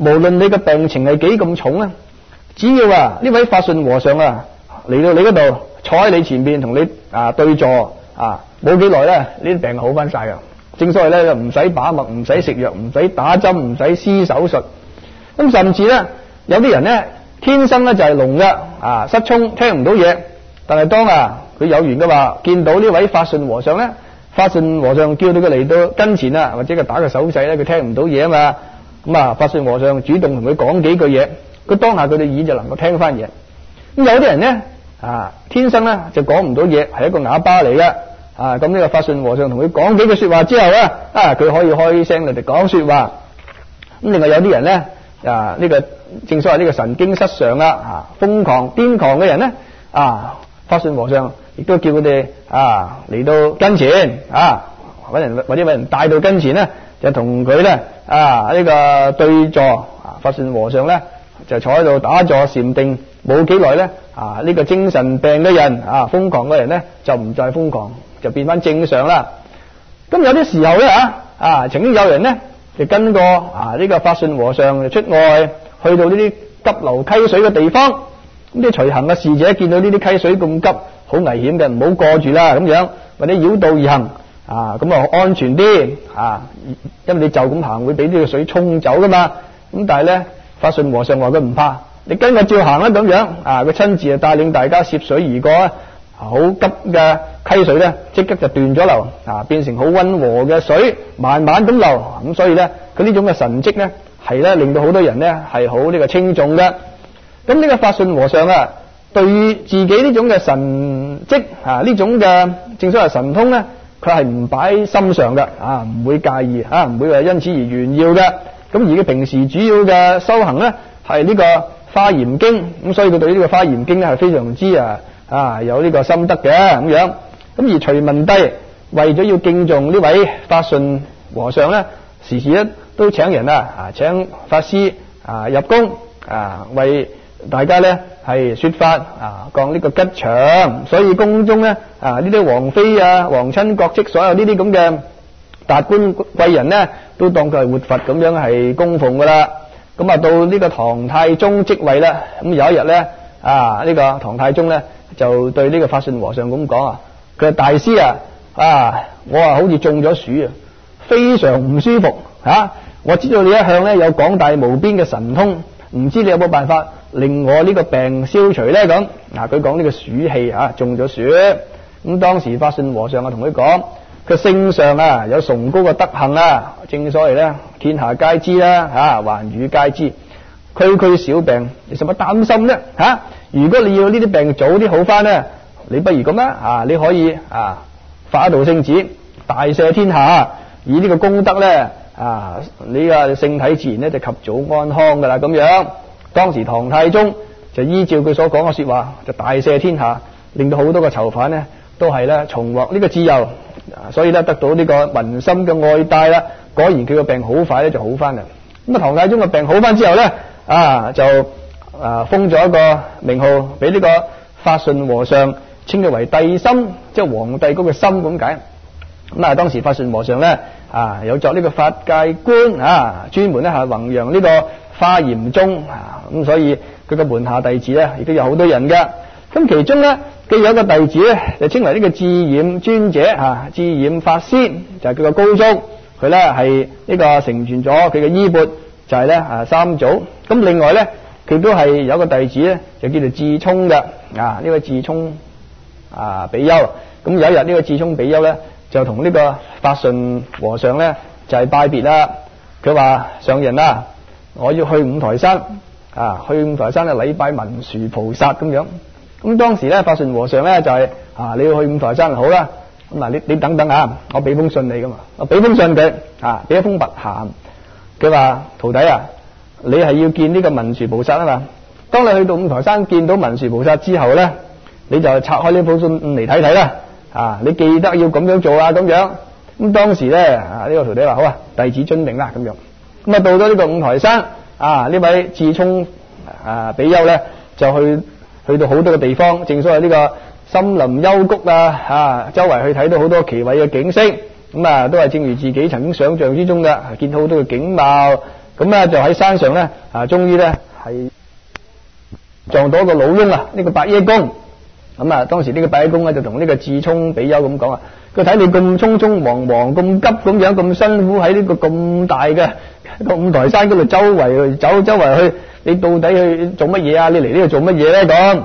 S1: 無論你嘅病情係幾咁重啊，只要呢位法順和尚嚟到你嗰度坐喺你前面同你對坐冇幾耐咧，呢啲病好翻晒噶。正所謂咧，唔使把脈，唔使食藥，唔使打針，唔使施手術。咁甚至咧，有啲人咧天生咧就係聾嘅失聰，聽唔到嘢。但係當佢有緣嘅話，見到呢位法順和尚咧，法順和尚叫到佢嚟到跟前或者佢打個手勢咧，佢聽唔到嘢啊嘛。咁法順和尚主動同佢講幾句嘢，佢當下佢哋耳就能夠聽翻嘢。咁有啲人咧天生咧就講唔到嘢，係一個啞巴嚟嘅。咁呢個法順和尚同佢講幾句說話之後咧，佢可以開聲嚟講說話。咁另外有啲人咧呢個正所謂呢個神經失常瘋狂癲狂嘅人咧法順和尚亦都叫佢哋嚟到跟前或者搵人帶到跟前咧，就同佢咧呢個對坐。法順和尚咧就坐喺度打坐禪定，冇幾耐咧呢個精神病嘅人瘋狂嘅人咧就唔再瘋狂，就變翻正常啦。咁有啲時候咧曾經有人咧就跟過呢個法順和尚出外，去到呢啲急流溪水嘅地方。咁啲隨行嘅侍者見到呢啲溪水咁急，好危險嘅，唔好過住啦咁樣，或者繞道而行咁安全啲因為你就咁行會俾呢個水沖走噶嘛。咁但係咧法順和尚話佢唔怕，你跟我照行啦咁樣佢親自帶領大家涉水而過好急嘅溪水咧即刻就斷咗流變成好溫和嘅水，慢慢咁流。咁所以咧佢呢種嘅神蹟咧係咧令到好多人咧係好呢個稱重嘅。咁呢個法順和尚對於自己呢種嘅神蹟呢種嘅正所謂神通咧，佢係唔擺心上嘅唔會介意唔會話因此而炫耀嘅。咁而佢平時主要嘅修行咧係呢個華嚴經，咁所以佢對呢個華嚴經咧係非常之有呢個心得嘅咁樣。咁而隋文帝為咗要敬重呢位法順和尚咧，時時咧都請人請法師入宮為大家咧係說法講呢個吉祥。所以宮中咧呢啲王妃皇親國戚，所有呢啲咁嘅達官貴人咧都當佢係活佛咁樣係供奉噶啦。咁到呢個唐太宗即位啦，咁有一日咧呢個唐太宗咧就對呢個法順和尚咁講佢話大師我好似中咗暑非常唔舒服我知道你一向咧有廣大無邊嘅神通，唔知你有冇辦法令我呢個病消除咧咁。佢講呢個暑氣中咗暑。咁當時法順和尚同佢講，佢聖上有崇高嘅德行正所謂咧天下皆知啦寰宇皆知，區區小病你使乜擔心呢如果你要呢啲病早啲好翻呢，你不如咁啦你可以發一道聖旨，大赦天下，以呢個功德咧你嘅聖體自然咧就及早安康噶啦咁樣。當時唐太宗就依照佢所講嘅說話，就大赦天下，令到好多個囚犯呢都係咧重獲呢個自由，所以咧得到呢個民心嘅愛戴啦。果然佢個病好快咧就好翻啦。咁唐太宗嘅病好翻之後咧就封咗一個名號俾呢個法順和尚，稱佢為帝心，即係皇帝嗰個心咁解。咁當時法順和尚咧有作呢個法界官專門咧係弘揚呢個華嚴宗咁所以佢嘅門下弟子咧亦都有好多人嘅。咁其中咧佢有一個弟子咧就稱為呢個智儼尊者智儼法師，就係佢個高宗。佢咧係呢個承傳咗佢嘅衣缽，就係咧三祖。咁另外咧佢都係有一個弟子咧就叫做智聰嘅呢位智聰比丘。咁有一日呢個智聰比丘咧就同呢個法順和尚咧就係拜別啦。佢話上人我要去五台山去五台山咧禮拜文殊菩薩咁樣。咁當時咧法順和尚咧就係你要去五台山好啦，咁你等等我俾封信你噶嘛。我俾封信佢俾一封密函。佢話徒弟你係要見呢個文殊菩薩啊嘛。當你去到五台山見到文殊菩薩之後咧，你就拆開呢封信嚟睇睇啦。你記得要咁樣做咁樣。咁當時咧呢個徒弟話好弟子遵命啦咁樣。咁到咗呢個五台山呢位智聰比丘咧就去到好多個地方，正所謂呢個森林幽谷周圍去睇到好多奇偉嘅景色。咁都係正如自己曾經想象之中嘅，見到好多嘅景貌咁咧就喺山上咧終於咧係撞到一個老翁啊，呢個白耶公。咁啊，當時呢個白耶公咧就同呢個智沖比丘咁講啊，佢睇你咁匆匆忙忙、咁急咁樣、咁辛苦喺呢個咁大嘅個五台山嗰度周圍去，你到底去做乜嘢啊？你嚟呢度做乜嘢咧？咁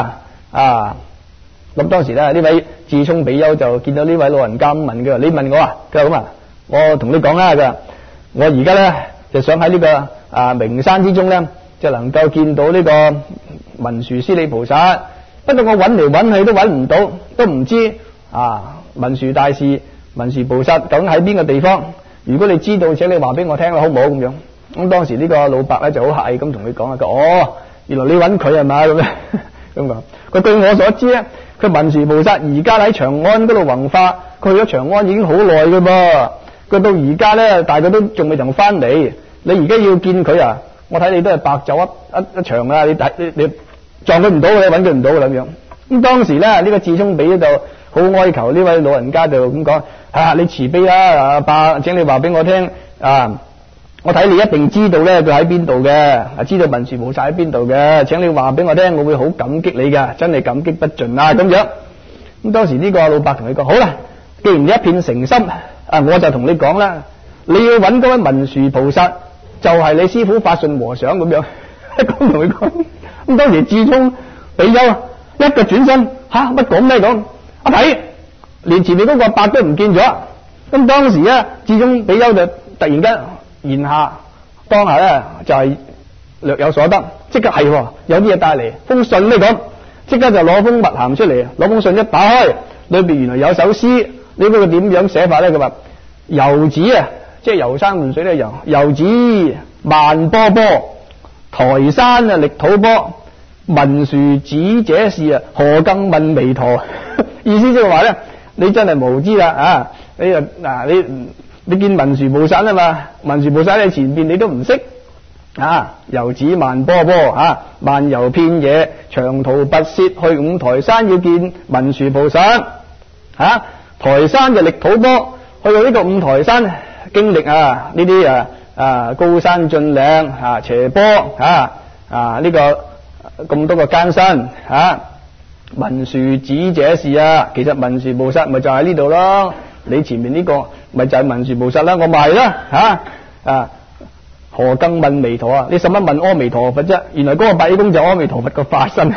S1: 咁當時咧呢位智沖比丘就見到呢位老人家咁問佢話：你問我啊？佢話咁啊，我同你講啦，佢話我而家咧就想喺呢個名山之中咧就能夠見到呢個文殊師利菩薩，不過我揾嚟揾去都揾唔到，都唔知文殊大士、文殊菩薩究竟喺邊個地方？如果你知道，請你話俾我聽啦，好唔好？咁樣。咁當時呢個老伯咧就好客氣咁同佢講啦，佢原來你揾佢係嘛？咁樣咁講。佢據我所知咧，佢文殊菩薩而家喺長安嗰度弘法，佢去咗長安已經好耐噶噃，佢到而家咧大概都仲未曾翻嚟。你而家要見佢啊？我睇你都係白走一場啊！你撞佢唔到，你揾佢唔到咁樣。咁當時咧呢個智沖比就好哀求呢位老人家就咁講：你慈悲啦，爸，請你話俾我聽我睇你一定知道咧佢喺邊度嘅，知道文殊菩薩喺邊度嘅，請你話俾我聽，我會好感激你㗎，真係感激不盡啊！咁樣。咁當時呢個老伯同佢講：好啦，既然你一片誠心，我就同你講啦，你要揾嗰位文殊菩薩，就係你師父法順和尚咁樣。咁同佢講。咁當時智沖比丘一個轉身，乜講咩講？一睇連前面嗰個伯都唔見咗。咁當時咧，智沖比丘就突然間言下當下咧就係略有所得，即刻係有啲嘢帶嚟封信咧咁，即刻就攞封密函出嚟，攞封信一打開，裏邊原來有首詩，你估佢點樣寫法咧？佢話遊子即係遊山玩水咧，遊子慢波波，台山力土波，文殊子者是何更問彌陀？意思即係話咧，你真係無知啦你見文殊菩薩啊嘛，文殊菩薩喺前邊你都唔識遊子慢波波漫遊遍野，長途跋涉去五台山要見文殊菩薩台山就力土波，去到呢個五台山經歷呢啲高山峻嶺斜坡呢個咁多個艱辛文殊子者是其實文殊菩薩咪就喺呢度咯，你前面呢個咪就係文殊菩薩啦，我咪啦何更問彌陀你使乜問阿彌陀佛啫？原來嗰個白耶公就阿彌陀佛個化身。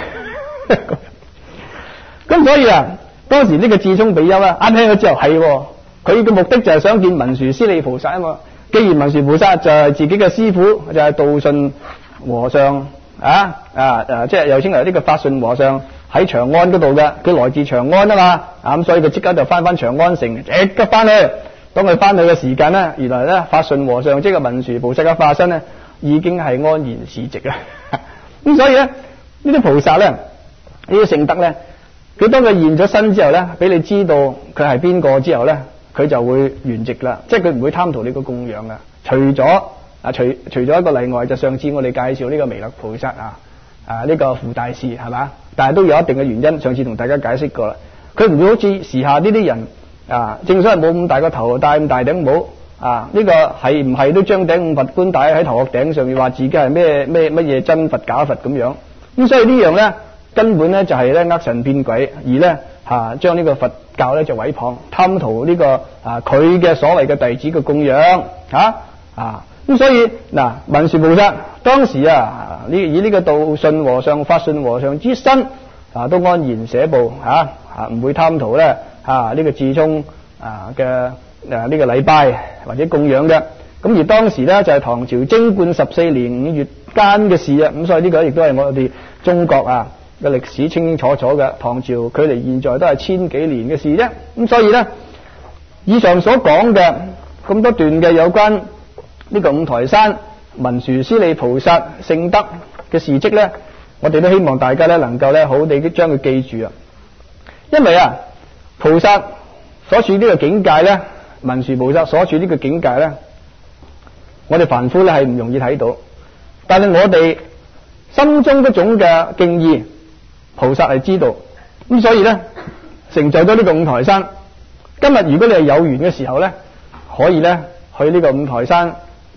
S1: 咁所以當時呢個智沖比丘啱聽咗之後係佢嘅目的就係想見文殊師利菩薩啊嘛。既然文殊菩薩就係自己嘅師父，就係道順和尚即係又稱為呢個法順和尚喺長安嗰度嘅，佢來自長安啊嘛咁所以佢即刻就翻長安城，即刻翻去。當佢翻去嘅時間咧，原來咧法順和尚即係文殊菩薩嘅化身咧，已經係安然示寂啦。咁所以咧呢啲菩薩咧，呢啲聖德咧，佢當佢現咗身之後咧，俾你知道佢係邊個之後咧，佢就會圓寂啦，即係佢唔會貪圖你個供養噶。除咗除咗一個例外，就上次我哋介紹呢個彌勒菩薩呢個富大士係嘛，但係都有一定嘅原因，上次同大家解釋過啦。佢唔會好似時下呢啲人正所謂冇咁大個頭，戴咁大頂帽呢個係唔係都將頂五佛冠戴喺頭殼頂上面，話自己係咩乜嘢真佛假佛咁樣。咁所以呢樣咧根本咧就係咧呃神騙鬼，而咧將呢個佛教咧就毀謗，貪圖呢個佢嘅所謂嘅弟子嘅供養咁所以文殊菩薩當時以呢個道順和尚、法順和尚之身都安然捨報唔會貪圖咧呢個智沖嘅呢個禮拜或者供養嘅。咁而當時咧就係唐朝貞觀14年5月間嘅事咁所以呢個亦都係我哋中國嘅歷史清清楚楚嘅。唐朝距離現在都係1000幾年嘅事啫。咁所以咧以上所講嘅咁多段嘅有關呢個五台山文殊師利菩薩聖德嘅事蹟咧，我哋都希望大家咧能夠咧好地將佢記住因為菩薩所處呢個境界咧，文殊菩薩所處呢個境界咧，我哋凡夫咧係唔容易睇到，但係我哋心中嗰種嘅敬意，菩薩係知道。咁所以咧成就咗呢個五台山。今日如果你係有緣嘅時候咧，可以咧去呢個五台山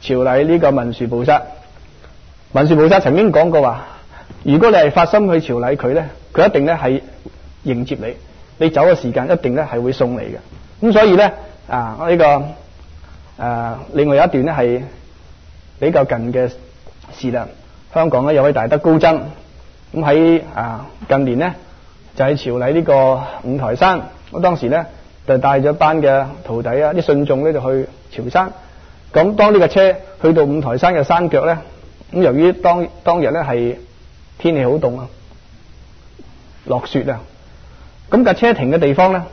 S1: 朝禮呢個文殊菩薩。文殊菩薩曾經講過話，如果你係發心去朝禮佢咧，佢一定咧係迎接你，你走嘅時間一定咧係會送你嘅。咁所以咧另外有一段咧係比較近嘅事啦。香港咧有位大德高僧，咁喺近年咧就係朝禮呢個五台山。咁當時咧就帶咗班嘅徒弟啊，啲信眾咧就去朝山。咁當呢個車去到五台山嘅山腳咧，咁由於當日咧係天氣好凍啊，落雪啊，咁架車停嘅地方咧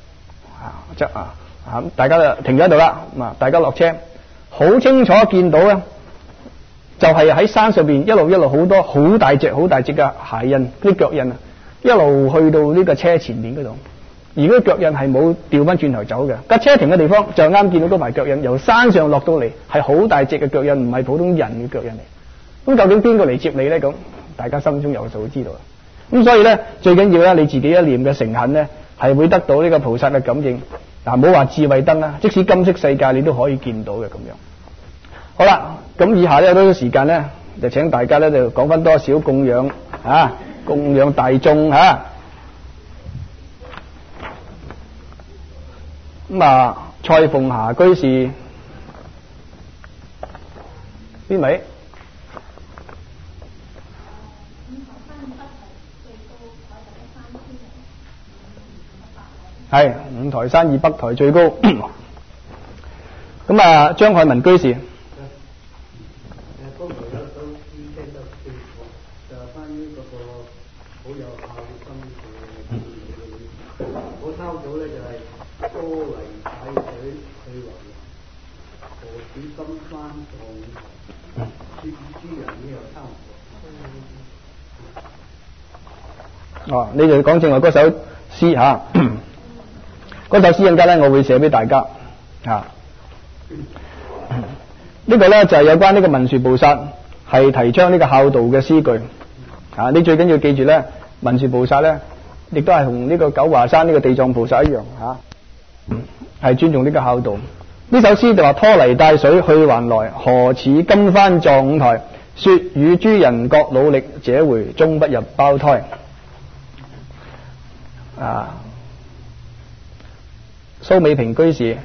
S1: 大家就停咗喺度啦。大家落車，好清楚見到咧，就係喺山上邊一路好多好大隻嘅鞋印，啲腳印啊，一路去到呢個車前面嗰度。而嗰腳印係冇調翻轉頭走嘅，架車停嘅地方就啱見到嗰排腳印，由山上落到嚟係好大隻嘅腳印，唔係普通人嘅腳印嚟。咁究竟邊個嚟接你咧？咁大家心中有數知道啦。咁所以咧，最緊要咧，你自己一念嘅誠懇咧，係會得到呢個菩薩嘅感應。唔好話智慧燈啦，即使金色世界你都可以見到嘅咁樣。好啦，咁以下咧有多少時間咧，就請大家咧就講翻多少供養供養大眾蔡鳳霞居士邊位？係五台山以北台最高。咁張海文居士。
S2: 我抄到咧就係多泥踩水去雲何處金山上，說與諸人呢又差唔多。
S1: 你就講正話嗰首詩嗰首詩陣間咧，我會寫俾大家呢個咧就係有關呢個文殊菩薩係提倡呢個孝道嘅詩句你最緊要記住咧，文殊菩薩咧亦都係同呢個九華山呢個地藏菩薩一樣係尊重呢個孝道。呢首詩就話：拖泥帶水去還來，何似金幡撞五台？說與諸人各努力，這回終不入胞胎。蘇美萍居士。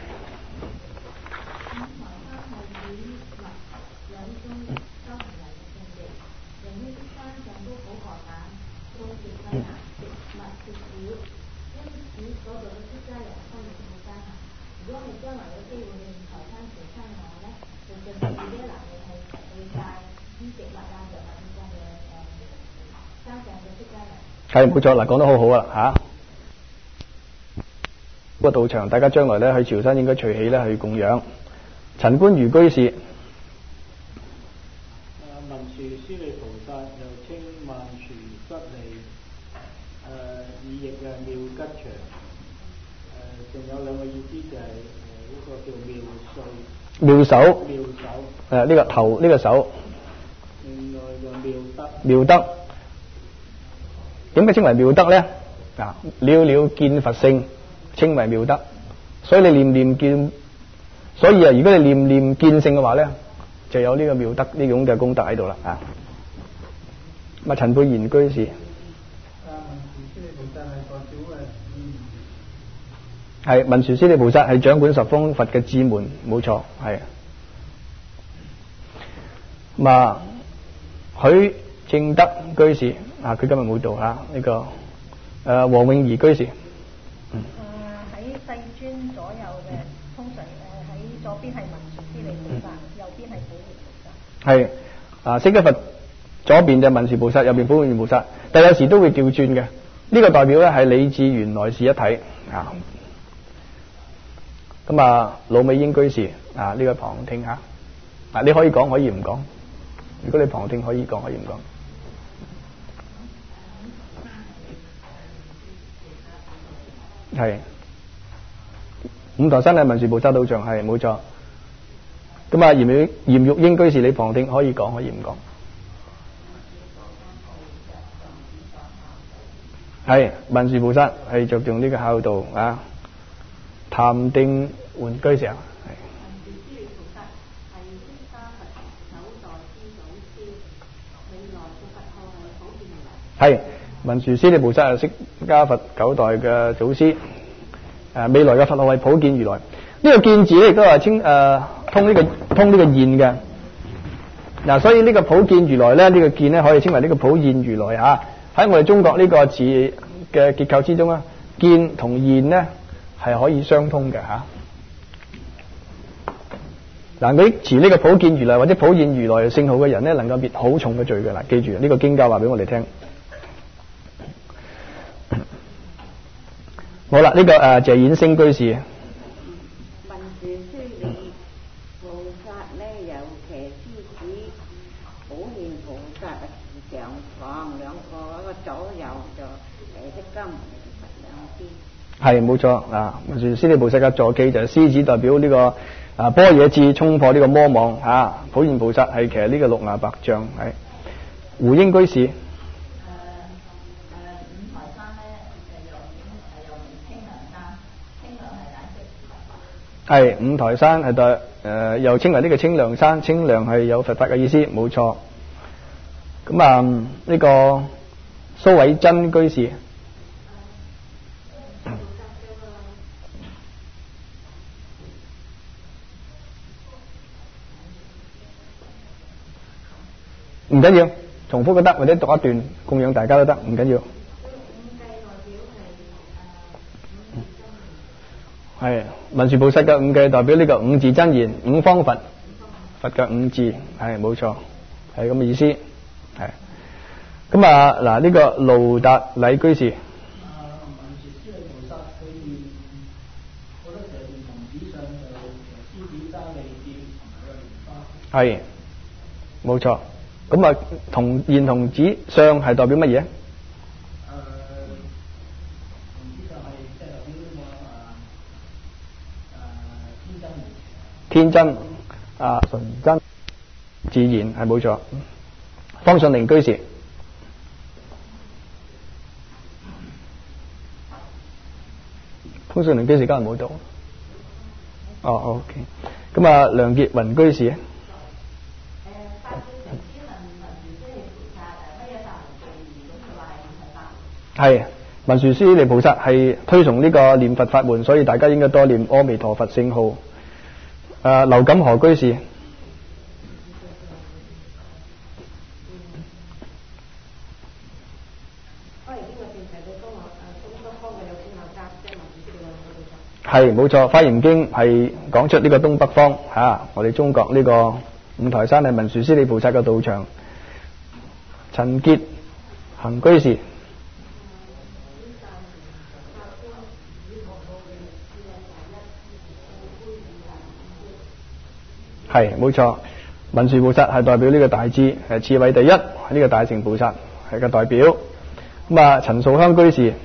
S1: 係冇錯，講得好好啦個道場，大家將來咧去潮汕應該隨喜咧去供養。陳觀如居士。
S3: 文殊師利菩薩又稱萬殊失利，意譯妙吉祥。仲有兩個意思就係嗰個叫妙術。妙手。
S1: 呢個頭呢個手。
S3: 另外就妙德。
S1: 妙德。點解稱為妙德咧？了了見佛性，稱為妙德。所以你念見，所以如果你念見性嘅話咧，就有呢個妙德呢種嘅功德喺度啦。陳佩賢居士。係文殊師利菩薩係掌管十方佛嘅智門，冇錯係。許正德居士佢今日冇到呢個黃永儀居士。
S4: 喺世尊左右嘅，通常喺左邊係文殊師利菩薩，右邊係普賢菩薩。係釋迦佛左邊就文殊菩薩，右邊普賢菩薩，但有時都會調轉嘅。呢個代表咧係理智原來是一體咁魯美英居士呢個旁聽你可以講可以唔講。如果你旁聽可以講可以唔講。係五台山係文殊菩薩道場，係冇錯。咁嚴玉英居士你旁聽可以講可以唔講。係文殊菩薩係着重呢個孝道譚定媛居士
S1: 係文殊師利菩薩係釋迦佛9代嘅祖師，未來嘅佛號係普見如來。呢個見字咧亦都係通呢個現嘅。嗱，所以呢個普見如來咧，呢個見咧可以稱為呢個普現如來啊。喺我哋中國呢個字嘅結構之中啊，見同現咧係可以相通嘅嚇。嗱，佢持呢個普見如來或者普現如來聖號嘅人咧，能夠滅好重嘅罪嘅。嗱，記住呢個經教話俾我哋聽。好啦，呢個謝衍星居士。
S5: 文殊師利菩薩咧，有騎獅子，普現菩薩啊，持長房兩個，一個左右就釋迦牟尼佛兩邊。
S1: 係冇錯啊！文殊師利菩薩嘅坐騎就係獅子，代表呢個般若智衝破呢個魔網嚇。普現菩薩係騎呢個六牙白象。係胡英居士。係五台山係代又稱為呢個清涼山，清涼係有佛法嘅意思，冇錯。咁呢個蘇偉珍居士。唔緊要，重複都得，或者讀一段供養大家都得，唔緊要。係文殊菩薩嘅五戒代表呢個五字真言，五方佛，佛嘅五字，係冇錯，係咁嘅意思。係咁嗱，呢個盧達禮居士。
S3: 文殊師利菩薩佢念好多時候念童子上就獅子沙利劍同埋個蓮花。係
S1: 冇錯。咁現童子相係代表乜嘢？天真純真自然係冇錯。方信寧居士。方信寧居士今日冇到。OK。咁梁潔雲居士。係文殊師利菩薩係推崇呢個念佛法門，所以大家應該多念阿彌陀佛聖號。劉錦河居士。係冇錯，《華嚴經》係講出呢個東北方我哋中國呢個五台山係文殊師利菩薩嘅道場。陳潔行居士。係冇錯，文殊菩薩係代表呢個大智，係智慧第一，呢個大乘菩薩係個代表。陳素香居士。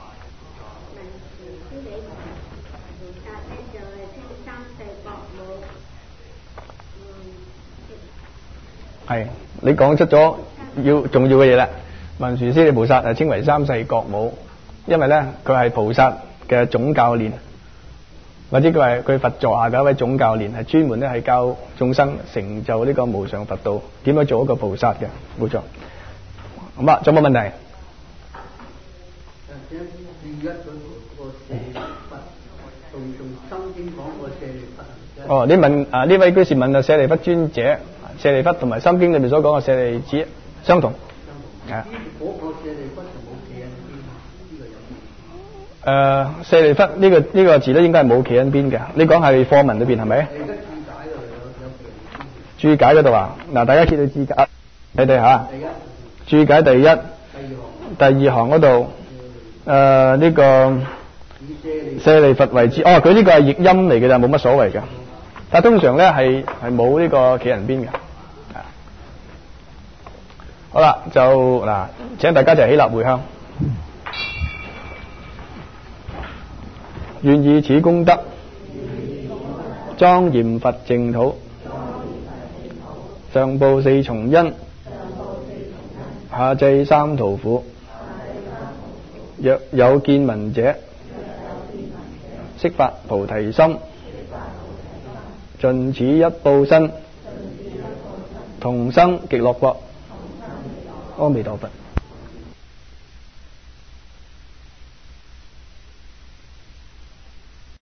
S1: 係你講出咗重要嘅嘢啦。文殊師利菩薩係稱為三世覺母，因為咧佢係菩薩嘅總教練。或者佢佛座下嘅一位總教練，係專門咧係教眾生成就呢個無上佛道，點樣做一個菩薩嘅，冇錯。咁仲有冇問題？你問呢位居士問舍利弗尊者，舍利弗同埋《心經》裏面所講嘅舍利子相同。舍利弗呢個字咧，應該係冇企喺邊嘅。你講係課文裏邊係咪？注解嗰度嗱，大家揭到注解，你哋嚇。注解第二行嗰度，呢個舍利弗為之。佢呢個係譯音嚟嘅咋，冇乜所謂嘅。但通常咧係冇呢個企人邊嘅。好啦，就請大家一齊起立回向。願以此功德，莊嚴佛淨土，上報四重恩，下濟三途苦。若有見聞者，悉發菩提心，盡此一報身，同生極樂國。阿彌陀佛。